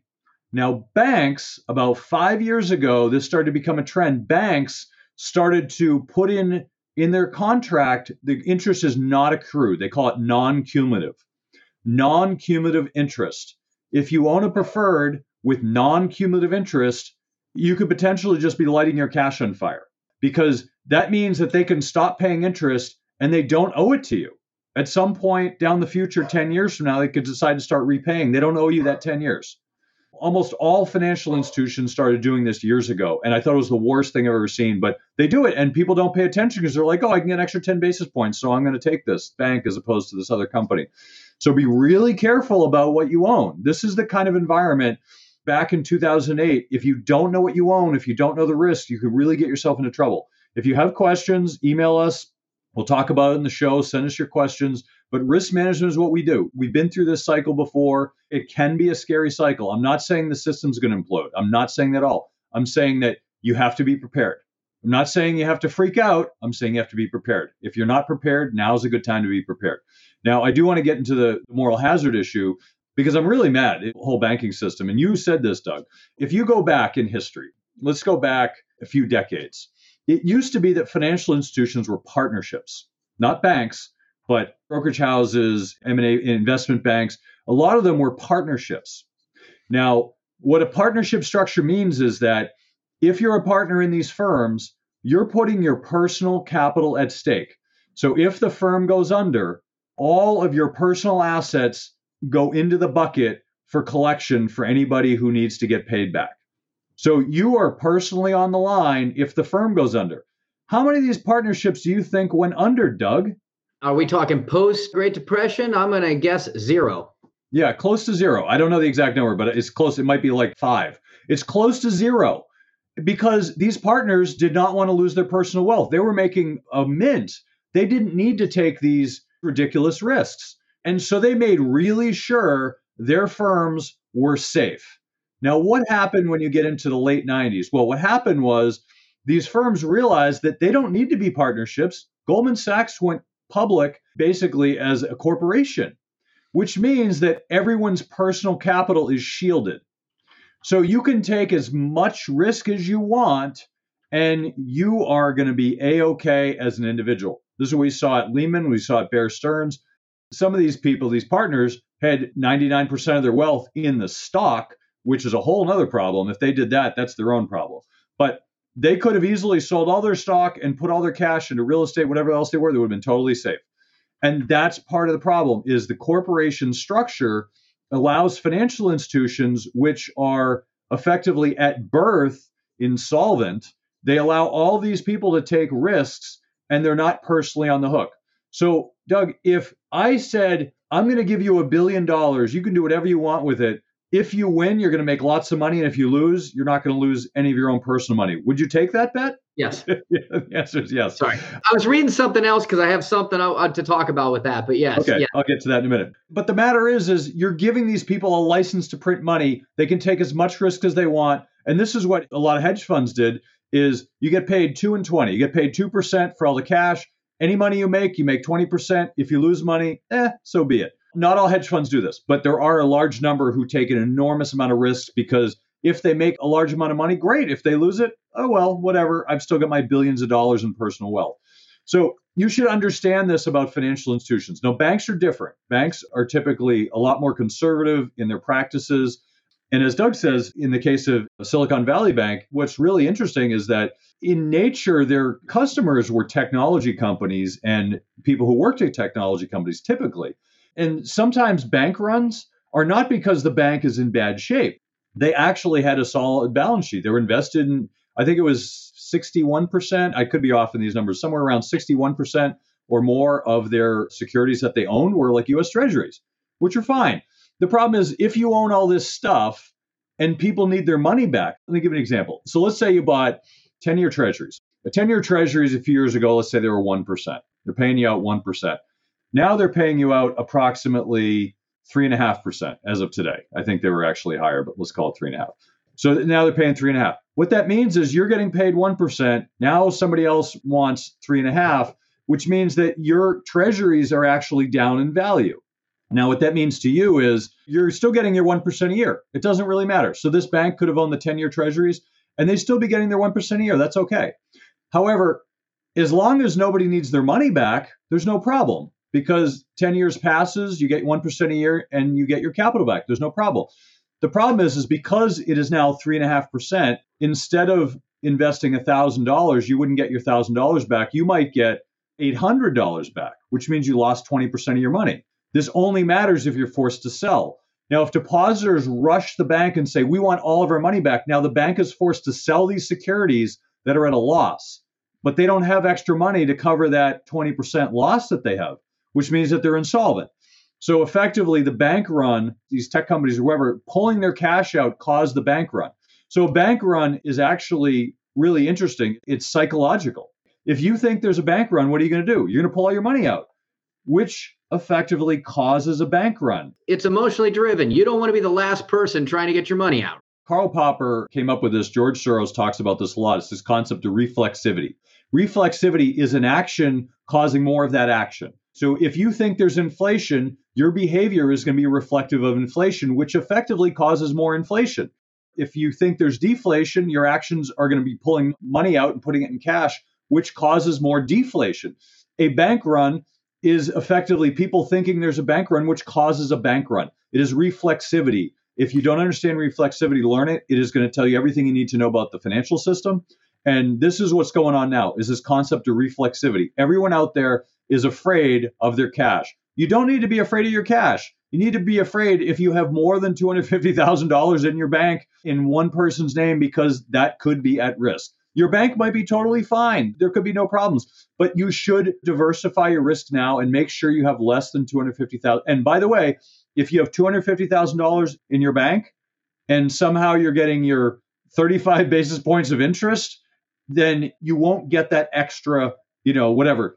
Now, banks, about 5 years ago, this started to become a trend. Banks started to put in their contract, the interest is not accrued. They call it non-cumulative. Non-cumulative interest. If you own a preferred with non-cumulative interest, you could potentially just be lighting your cash on fire, because that means that they can stop paying interest and they don't owe it to you. At some point down the future, 10 years from now, they could decide to start repaying. They don't owe you that 10 years. Almost all financial institutions started doing this years ago, and I thought it was the worst thing I've ever seen. But they do it, and people don't pay attention because they're like, oh, I can get an extra 10 basis points, so I'm going to take this bank as opposed to this other company. So be really careful about what you own. This is the kind of environment back in 2008. If you don't know what you own, if you don't know the risk, you could really get yourself into trouble. If you have questions, email us. We'll talk about it in the show. Send us your questions. But risk management is what we do. We've been through this cycle before. It can be a scary cycle. I'm not saying the system's going to implode. I'm not saying that at all. I'm saying that you have to be prepared. I'm not saying you have to freak out. I'm saying you have to be prepared. If you're not prepared, now's a good time to be prepared. Now, I do want to get into the moral hazard issue because I'm really mad at the whole banking system. And you said this, Doug. If you go back in history, let's go back a few decades. It used to be that financial institutions were partnerships, not banks, but brokerage houses, M&A investment banks. A lot of them were partnerships. Now, what a partnership structure means is that if you're a partner in these firms, you're putting your personal capital at stake. So if the firm goes under, all of your personal assets go into the bucket for collection for anybody who needs to get paid back. So you are personally on the line if the firm goes under. How many of these partnerships do you think went under, Doug? Are we talking post-Great Depression? I'm going to guess 0. Yeah, close to 0. I don't know the exact number, but it's close. It might be like 5. It's close to 0 because these partners did not want to lose their personal wealth. They were making a mint. They didn't need to take these ridiculous risks. And so they made really sure their firms were safe. Now, what happened when you get into the late 90s? Well, what happened was these firms realized that they don't need to be partnerships. Goldman Sachs went public basically as a corporation, which means that everyone's personal capital is shielded. So you can take as much risk as you want, and you are going to be A-okay as an individual. This is what we saw at Lehman. We saw at Bear Stearns. Some of these people, these partners, had 99% of their wealth in the stock, which is a whole nother problem. If they did that, that's their own problem. But they could have easily sold all their stock and put all their cash into real estate, whatever else they were. They would have been totally safe. And that's part of the problem is the corporation structure allows financial institutions, which are effectively at birth insolvent, they allow all these people to take risks and they're not personally on the hook. So, Doug, if I said, I'm going to give you $1 billion, you can do whatever you want with it. If you win, you're going to make lots of money. And if you lose, you're not going to lose any of your own personal money. Would you take that bet? Yes. The answer is yes. Sorry. I was reading something else because I have something to talk about with that. But yes. Okay. Yeah. I'll get to that in a minute. But the matter is you're giving these people a license to print money. They can take as much risk as they want. And this is what a lot of hedge funds did is you get paid 2 and 20. You get paid 2% for all the cash. Any money you make 20%. If you lose money, so be it. Not all hedge funds do this, but there are a large number who take an enormous amount of risks because if they make a large amount of money, great. If they lose it, oh, well, whatever. I've still got my billions of dollars in personal wealth. So you should understand this about financial institutions. Now, banks are different. Banks are typically a lot more conservative in their practices. And as Doug says, in the case of Silicon Valley Bank, what's really interesting is that in nature, their customers were technology companies and people who worked at technology companies typically. And sometimes bank runs are not because the bank is in bad shape. They actually had a solid balance sheet. They were invested in, I think it was 61%. I could be off in these numbers, somewhere around 61% or more of their securities that they owned were like U.S. Treasuries, which are fine. The problem is if you own all this stuff and people need their money back, let me give you an example. So let's say you bought 10-year Treasuries. The 10-year Treasuries a few years ago, let's say they were 1%. They're paying you out 1%. Now they're paying you out approximately 3.5% as of today. I think they were actually higher, but let's call it 3.5. So now they're paying 3.5. What that means is you're getting paid 1%. Now somebody else wants 3.5, which means that your treasuries are actually down in value. Now, what that means to you is you're still getting your 1% a year. It doesn't really matter. So this bank could have owned the 10-year treasuries and they still be getting their 1% a year. That's okay. However, as long as nobody needs their money back, there's no problem because 10 years passes, you get 1% a year and you get your capital back. There's no problem. The problem is because it is now 3.5%, instead of investing $1,000, you wouldn't get your $1,000 back. You might get $800 back, which means you lost 20% of your money. This only matters if you're forced to sell. Now, if depositors rush the bank and say, we want all of our money back, now the bank is forced to sell these securities that are at a loss, but they don't have extra money to cover that 20% loss that they have, which means that they're insolvent. So effectively, the bank run, these tech companies or whoever, pulling their cash out caused the bank run. So a bank run is actually really interesting. It's psychological. If you think there's a bank run, what are you going to do? You're going to pull all your money out, which effectively causes a bank run. It's emotionally driven. You don't want to be the last person trying to get your money out. Karl Popper came up with this. George Soros talks about this a lot. It's this concept of reflexivity. Reflexivity is an action causing more of that action. So if you think there's inflation, your behavior is going to be reflective of inflation, which effectively causes more inflation. If you think there's deflation, your actions are going to be pulling money out and putting it in cash, which causes more deflation. A bank run is effectively people thinking there's a bank run, which causes a bank run. It is reflexivity. If you don't understand reflexivity, learn it. It is going to tell you everything you need to know about the financial system. And this is what's going on now, is this concept of reflexivity. Everyone out there is afraid of their cash. You don't need to be afraid of your cash. You need to be afraid if you have more than $250,000 in your bank in one person's name, because that could be at risk. Your bank might be totally fine. There could be no problems, but you should diversify your risk now and make sure you have less than $250,000. And by the way, if you have $250,000 in your bank and somehow you're getting your 35 basis points of interest, then you won't get that extra, whatever,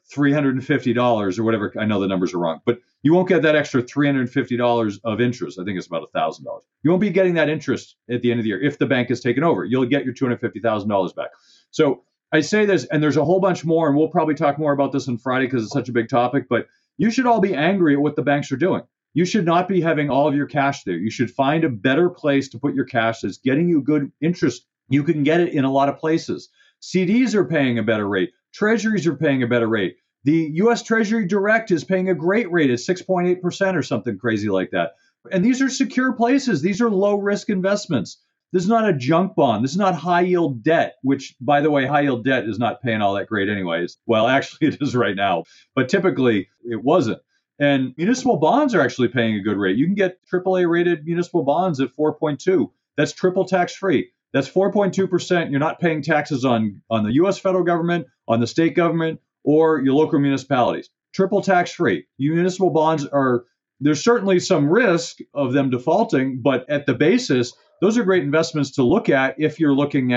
$350 or whatever. I know the numbers are wrong, but you won't get that extra $350 of interest. I think it's about $1,000. You won't be getting that interest at the end of the year if the bank is taken over. You'll get your $250,000 back. So I say this, and there's a whole bunch more, and we'll probably talk more about this on Friday because it's such a big topic, but you should all be angry at what the banks are doing. You should not be having all of your cash there. You should find a better place to put your cash that's getting you good interest. You can get it in a lot of places. CDs are paying a better rate. Treasuries are paying a better rate. The U.S. Treasury Direct is paying a great rate at 6.8% or something crazy like that. And these are secure places. These are low-risk investments. This is not a junk bond. This is not high-yield debt, which, by the way, high-yield debt is not paying all that great anyways. Well, actually, it is right now. But typically, it wasn't. And municipal bonds are actually paying a good rate. You can get AAA-rated municipal bonds at 4.2. That's triple tax-free. That's 4.2%. You're not paying taxes on the U.S. federal government, on the state government, or your local municipalities. Triple tax-free. Municipal bonds there's certainly some risk of them defaulting, but at the basis, those are great investments to look at if you're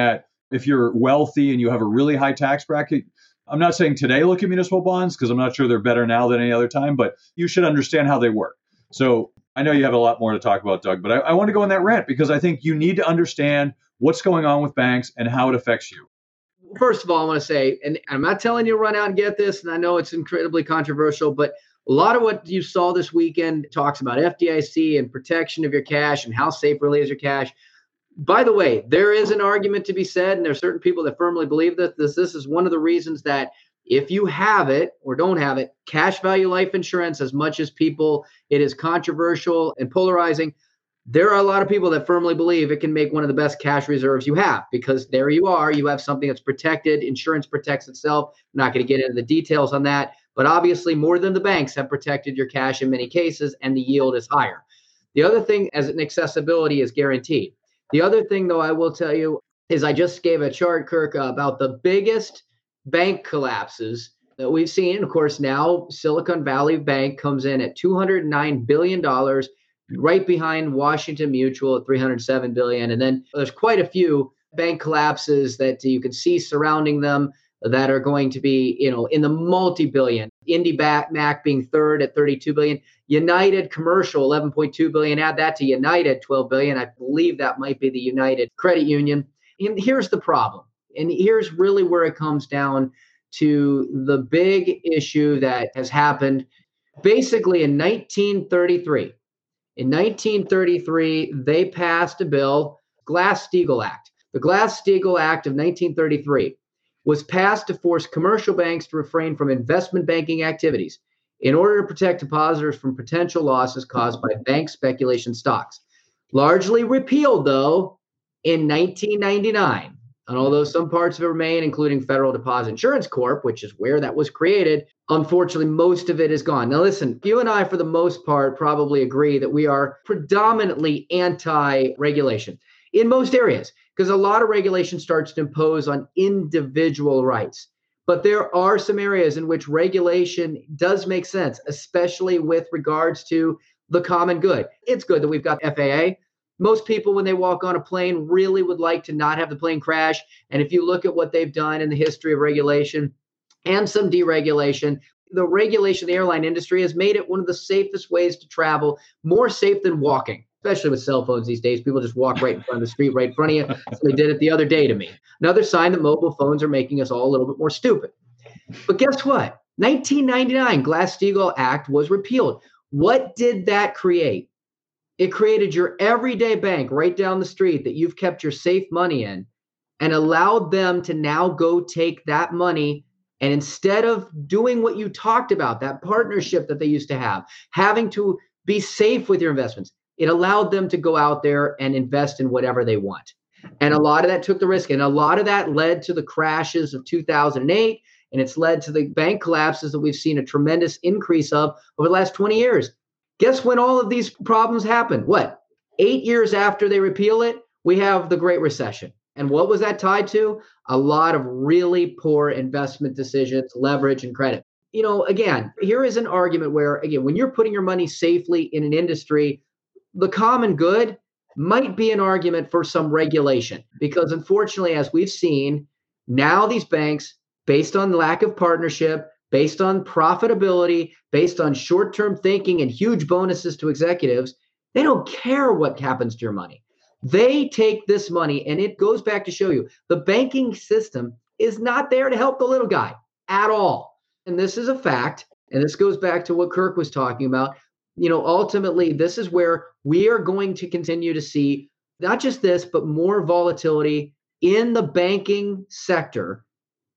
wealthy and you have a really high tax bracket. I'm not saying today look at municipal bonds because I'm not sure they're better now than any other time, but you should understand how they work. So I know you have a lot more to talk about, Doug, but I want to go on that rant because I think you need to understand what's going on with banks and how it affects you. First of all, I want to say, and I'm not telling you to run out and get this, and I know it's incredibly controversial, but a lot of what you saw this weekend talks about FDIC and protection of your cash and how safe really is your cash. By the way, there is an argument to be said, and there are certain people that firmly believe that this is one of the reasons that if you have it or don't have it, cash value life insurance, as much as it is controversial and polarizing, there are a lot of people that firmly believe it can make one of the best cash reserves you have, because there you are. You have something that's protected. Insurance protects itself. I'm not going to get into the details on that, but obviously more than the banks have protected your cash in many cases, and the yield is higher. The other thing, as an accessibility, is guaranteed. The other thing, though, I will tell you is I just gave a chart, Kirk, about the biggest bank collapses that we've seen. Of course, now Silicon Valley Bank comes in at $209 billion, right behind Washington Mutual at $307 billion. And then there's quite a few bank collapses that you can see surrounding them that are going to be, in the multi-billion. IndyMac being third at $32 billion. United Commercial, $11.2 billion. Add that to United, $12 billion. I believe that might be the United Credit Union. And here's the problem. And here's really where it comes down to the big issue that has happened. Basically, in 1933, they passed a bill, Glass-Steagall Act. The Glass-Steagall Act of 1933 was passed to force commercial banks to refrain from investment banking activities in order to protect depositors from potential losses caused by bank speculation stocks. Largely repealed, though, in 1999. And although some parts of it remain, including Federal Deposit Insurance Corp., which is where that was created, unfortunately, most of it is gone. Now, listen, you and I, for the most part, probably agree that we are predominantly anti-regulation in most areas, because a lot of regulation starts to impose on individual rights. But there are some areas in which regulation does make sense, especially with regards to the common good. It's good that we've got FAA. Most people, when they walk on a plane, really would like to not have the plane crash. And if you look at what they've done in the history of regulation and some deregulation, the regulation of the airline industry has made it one of the safest ways to travel, more safe than walking, especially with cell phones these days. People just walk right in front of the street, right in front of you. So they did it the other day to me. Another sign that mobile phones are making us all a little bit more stupid. But guess what? 1999 Glass-Steagall Act was repealed. What did that create? It created your everyday bank right down the street that you've kept your safe money in and allowed them to now go take that money. And instead of doing what you talked about, that partnership that they used to have, having to be safe with your investments, it allowed them to go out there and invest in whatever they want. And a lot of that took the risk. And a lot of that led to the crashes of 2008. And it's led to the bank collapses that we've seen a tremendous increase of over the last 20 years. Guess when all of these problems happened? What? 8 years after they repeal it, we have the Great Recession. And what was that tied to? A lot of really poor investment decisions, leverage, and credit. You know, again, here is an argument where, again, when you're putting your money safely in an industry, the common good might be an argument for some regulation. Because unfortunately, as we've seen, now these banks, based on lack of partnership, based on profitability, based on short-term thinking and huge bonuses to executives, they don't care what happens to your money. They take this money, and it goes back to show you the banking system is not there to help the little guy at all. And this is a fact. And this goes back to what Kirk was talking about. You know, ultimately, this is where we are going to continue to see not just this, but more volatility in the banking sector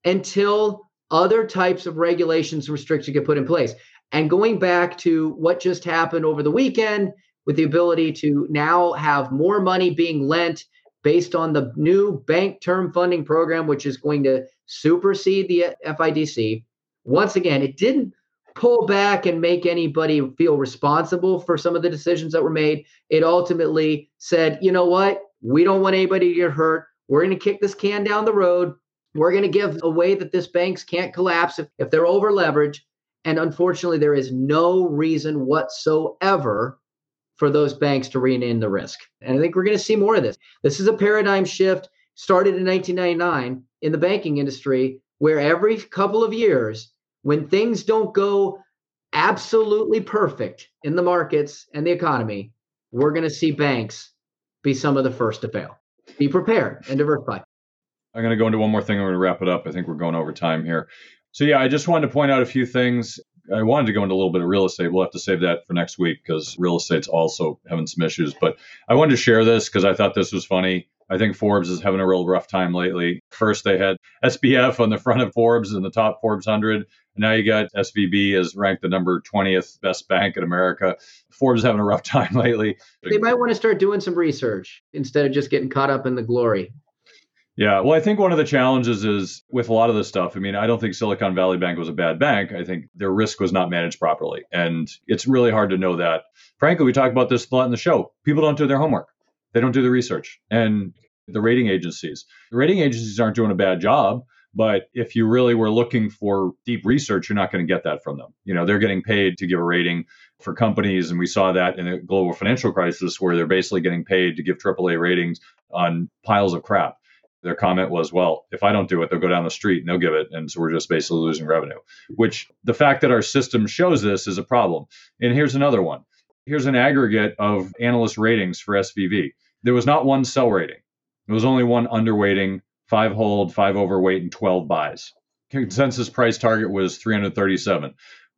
until other types of regulations and restrictions get put in place. And going back to what just happened over the weekend with the ability to now have more money being lent based on the new bank term funding program, which is going to supersede the FIDC. Once again, it didn't pull back and make anybody feel responsible for some of the decisions that were made. It ultimately said, you know what? We don't want anybody to get hurt. We're going to kick this can down the road. We're going to give a way that this banks can't collapse if they're over leveraged. And unfortunately, there is no reason whatsoever for those banks to rein in the risk. And I think we're going to see more of this. This is a paradigm shift started in 1999 in the banking industry, where every couple of years, when things don't go absolutely perfect in the markets and the economy, we're going to see banks be some of the first to fail. Be prepared and diversify. I'm going to go into one more thing. We're going to wrap it up. I think we're going over time here. So yeah, I just wanted to point out a few things. I wanted to go into a little bit of real estate. We'll have to save that for next week because real estate's also having some issues. But I wanted to share this because I thought this was funny. I think Forbes is having a real rough time lately. First, they had SBF on the front of Forbes in the top Forbes 100. Now you got SVB as ranked the number 20th best bank in America. Forbes is having a rough time lately. They might want to start doing some research instead of just getting caught up in the glory. Yeah, well, I think one of the challenges is with a lot of this stuff. I mean, I don't think Silicon Valley Bank was a bad bank. I think their risk was not managed properly. And it's really hard to know that. Frankly, we talk about this a lot in the show. People don't do their homework. They don't do the research. And the rating agencies aren't doing a bad job. But if you really were looking for deep research, you're not going to get that from them. You know, they're getting paid to give a rating for companies. And we saw that in the global financial crisis where they're basically getting paid to give AAA ratings on piles of crap. Their comment was, well, if I don't do it, they'll go down the street and they'll give it. And so we're just basically losing revenue, which the fact that our system shows this is a problem. And here's another one. Here's an aggregate of analyst ratings for SVB. There was not one sell rating. There was only one underweighting, 5 hold, 5 overweight, and 12 buys. Consensus price target was 337.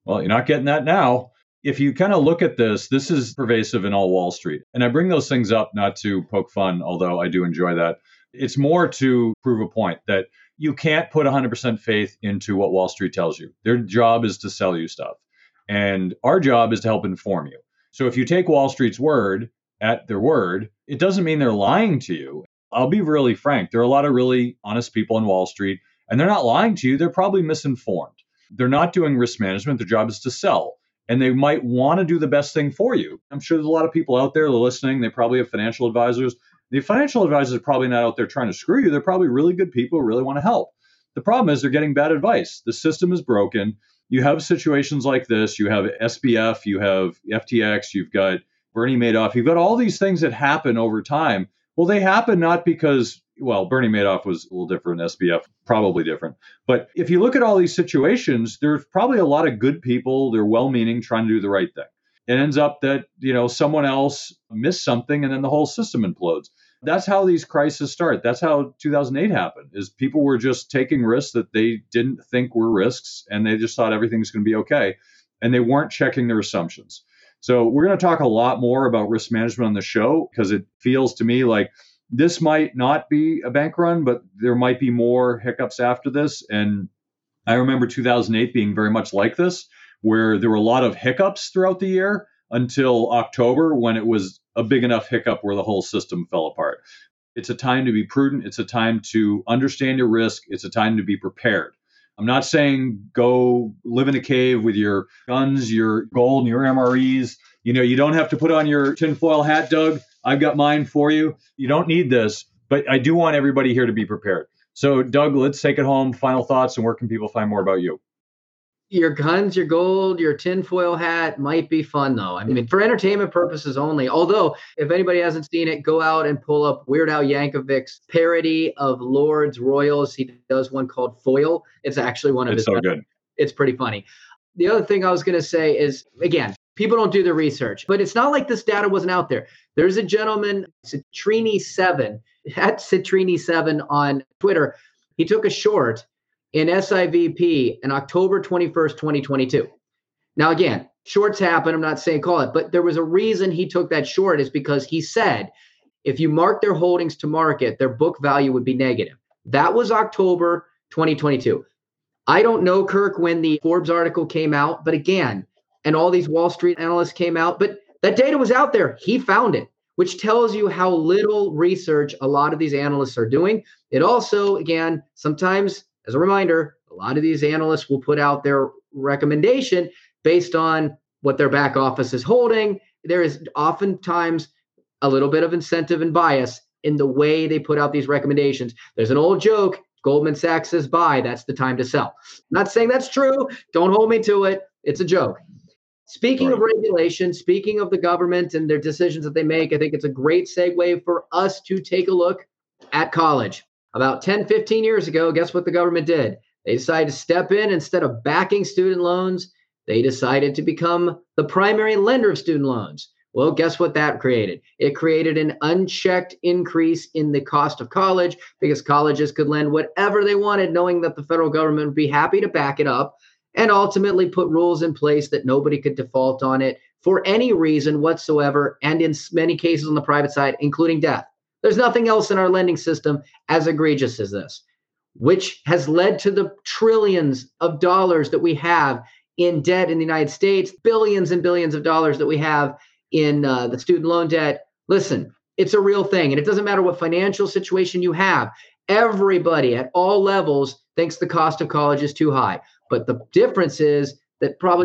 Well, you're not getting that now. If you kind of look at this, this is pervasive in all Wall Street. And I bring those things up not to poke fun, although I do enjoy that. It's more to prove a point that you can't put 100% faith into what Wall Street tells you. Their job is to sell you stuff. And our job is to help inform you. So if you take Wall Street's word at their word, it doesn't mean they're lying to you. I'll be really frank. There are a lot of really honest people on Wall Street, and they're not lying to you. They're probably misinformed. They're not doing risk management. Their job is to sell. And they might want to do the best thing for you. I'm sure there's a lot of people out there that are listening. They probably have financial advisors. The financial advisors are probably not out there trying to screw you. They're probably really good people who really want to help. The problem is they're getting bad advice. The system is broken. You have situations like this. You have SBF, you have FTX, you've got Bernie Madoff. You've got all these things that happen over time. Well, they happen not because, well, Bernie Madoff was a little different, SBF probably different. But if you look at all these situations, there's probably a lot of good people. They're well-meaning, trying to do the right thing. It ends up that, someone else missed something and then the whole system implodes. That's how these crises start. That's how 2008 happened, is people were just taking risks that they didn't think were risks, and they just thought everything's going to be okay. And they weren't checking their assumptions. So we're going to talk a lot more about risk management on the show, because it feels to me like this might not be a bank run, but there might be more hiccups after this. And I remember 2008 being very much like this, where there were a lot of hiccups throughout the year until October, when it was a big enough hiccup where the whole system fell apart. It's a time to be prudent. It's a time to understand your risk. It's a time to be prepared. I'm not saying go live in a cave with your guns, your gold, and your MREs. You don't have to put on your tinfoil hat, Doug. I've got mine for you. You don't need this, but I do want everybody here to be prepared. So, Doug, let's take it home. Final thoughts, and where can people find more about you? Your guns, your gold, your tinfoil hat might be fun, though. I mean, for entertainment purposes only. Although, if anybody hasn't seen it, go out and pull up Weird Al Yankovic's parody of Lords Royals. He does one called Foil. It's actually one of his. It's so good. It's pretty funny. The other thing I was going to say is, again, people don't do the research, but it's not like this data wasn't out there. There's a gentleman, Citrini7, at Citrini7 on Twitter. He took a short in SIVP in October 21st, 2022. Now, again, shorts happen. I'm not saying call it, but there was a reason he took that short, is because he said, if you mark their holdings to market, their book value would be negative. That was October 2022. I don't know, Kirk, when the Forbes article came out, but again, and all these Wall Street analysts came out, but that data was out there. He found it, which tells you how little research a lot of these analysts are doing. It also, again, sometimes, as a reminder, a lot of these analysts will put out their recommendation based on what their back office is holding. There is oftentimes a little bit of incentive and bias in the way they put out these recommendations. There's an old joke, Goldman Sachs says buy, that's the time to sell. I'm not saying that's true. Don't hold me to it. It's a joke. Speaking of regulation, speaking of the government and their decisions that they make, I think it's a great segue for us to take a look at college. About 10, 15 years ago, guess what the government did? They decided to step in. Instead of backing student loans, they decided to become the primary lender of student loans. Well, guess what that created? It created an unchecked increase in the cost of college, because colleges could lend whatever they wanted, knowing that the federal government would be happy to back it up, and ultimately put rules in place that nobody could default on it for any reason whatsoever, and in many cases on the private side, including death. There's nothing else in our lending system as egregious as this, which has led to the trillions of dollars that we have in debt in the United States, billions and billions of dollars that we have in the student loan debt. Listen, it's a real thing. And it doesn't matter what financial situation you have. Everybody at all levels thinks the cost of college is too high. But the difference is that probably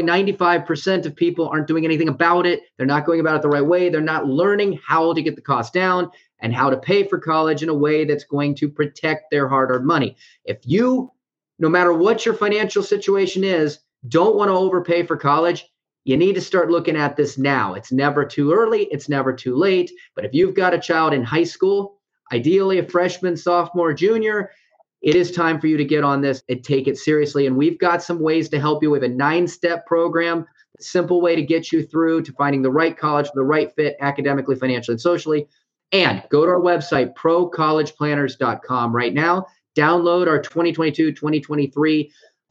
95% of people aren't doing anything about it. They're not going about it the right way. They're not learning how to get the cost down and how to pay for college in a way that's going to protect their hard-earned money. If you, no matter what your financial situation is, don't want to overpay for college, you need to start looking at this now. It's never too early. It's never too late. But if you've got a child in high school, ideally a freshman, sophomore, junior, it is time for you to get on this and take it seriously. And we've got some ways to help you. We have a 9-step program, a simple way to get you through to finding the right college, the right fit academically, financially, and socially. And go to our website, procollegeplanners.com right now. Download our 2022-2023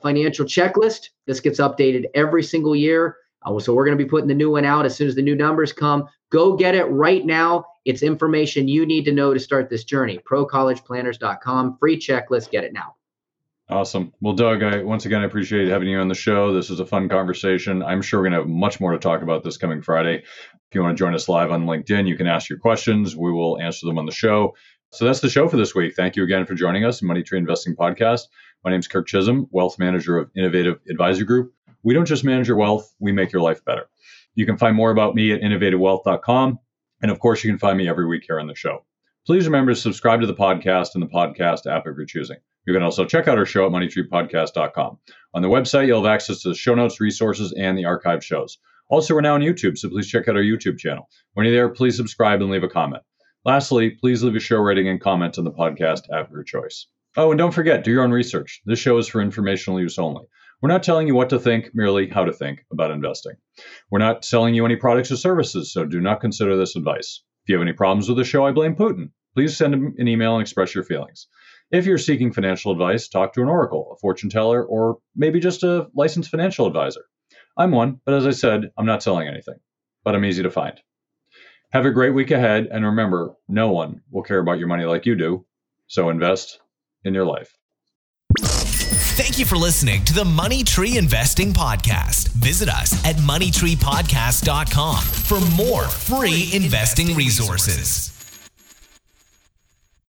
financial checklist. This gets updated every single year. So we're going to be putting the new one out as soon as the new numbers come. Go get it right now. It's information you need to know to start this journey. ProCollegePlanners.com, free checklist. Get it now. Awesome. Well, Doug, once again, I appreciate having you on the show. This was a fun conversation. I'm sure we're going to have much more to talk about this coming Friday. If you want to join us live on LinkedIn, you can ask your questions. We will answer them on the show. So that's the show for this week. Thank you again for joining us, Money Tree Investing Podcast. My name is Kirk Chisholm, Wealth Manager of Innovative Advisor Group. We don't just manage your wealth, we make your life better. You can find more about me at innovativewealth.com. And of course, you can find me every week here on the show. Please remember to subscribe to the podcast in the podcast app of your choosing. You can also check out our show at moneytreepodcast.com. On the website, you'll have access to the show notes, resources, and the archived shows. Also, we're now on YouTube, so please check out our YouTube channel. When you're there, please subscribe and leave a comment. Lastly, please leave a show rating and comment on the podcast app of your choice. Oh, and don't forget, do your own research. This show is for informational use only. We're not telling you what to think, merely how to think about investing. We're not selling you any products or services, so do not consider this advice. If you have any problems with the show, I blame Putin. Please send him an email and express your feelings. If you're seeking financial advice, talk to an oracle, a fortune teller, or maybe just a licensed financial advisor. I'm one, but as I said, I'm not selling anything, but I'm easy to find. Have a great week ahead, and remember, no one will care about your money like you do, so invest in your life. Thank you for listening to the Money Tree Investing Podcast. Visit us at moneytreepodcast.com for more free investing resources.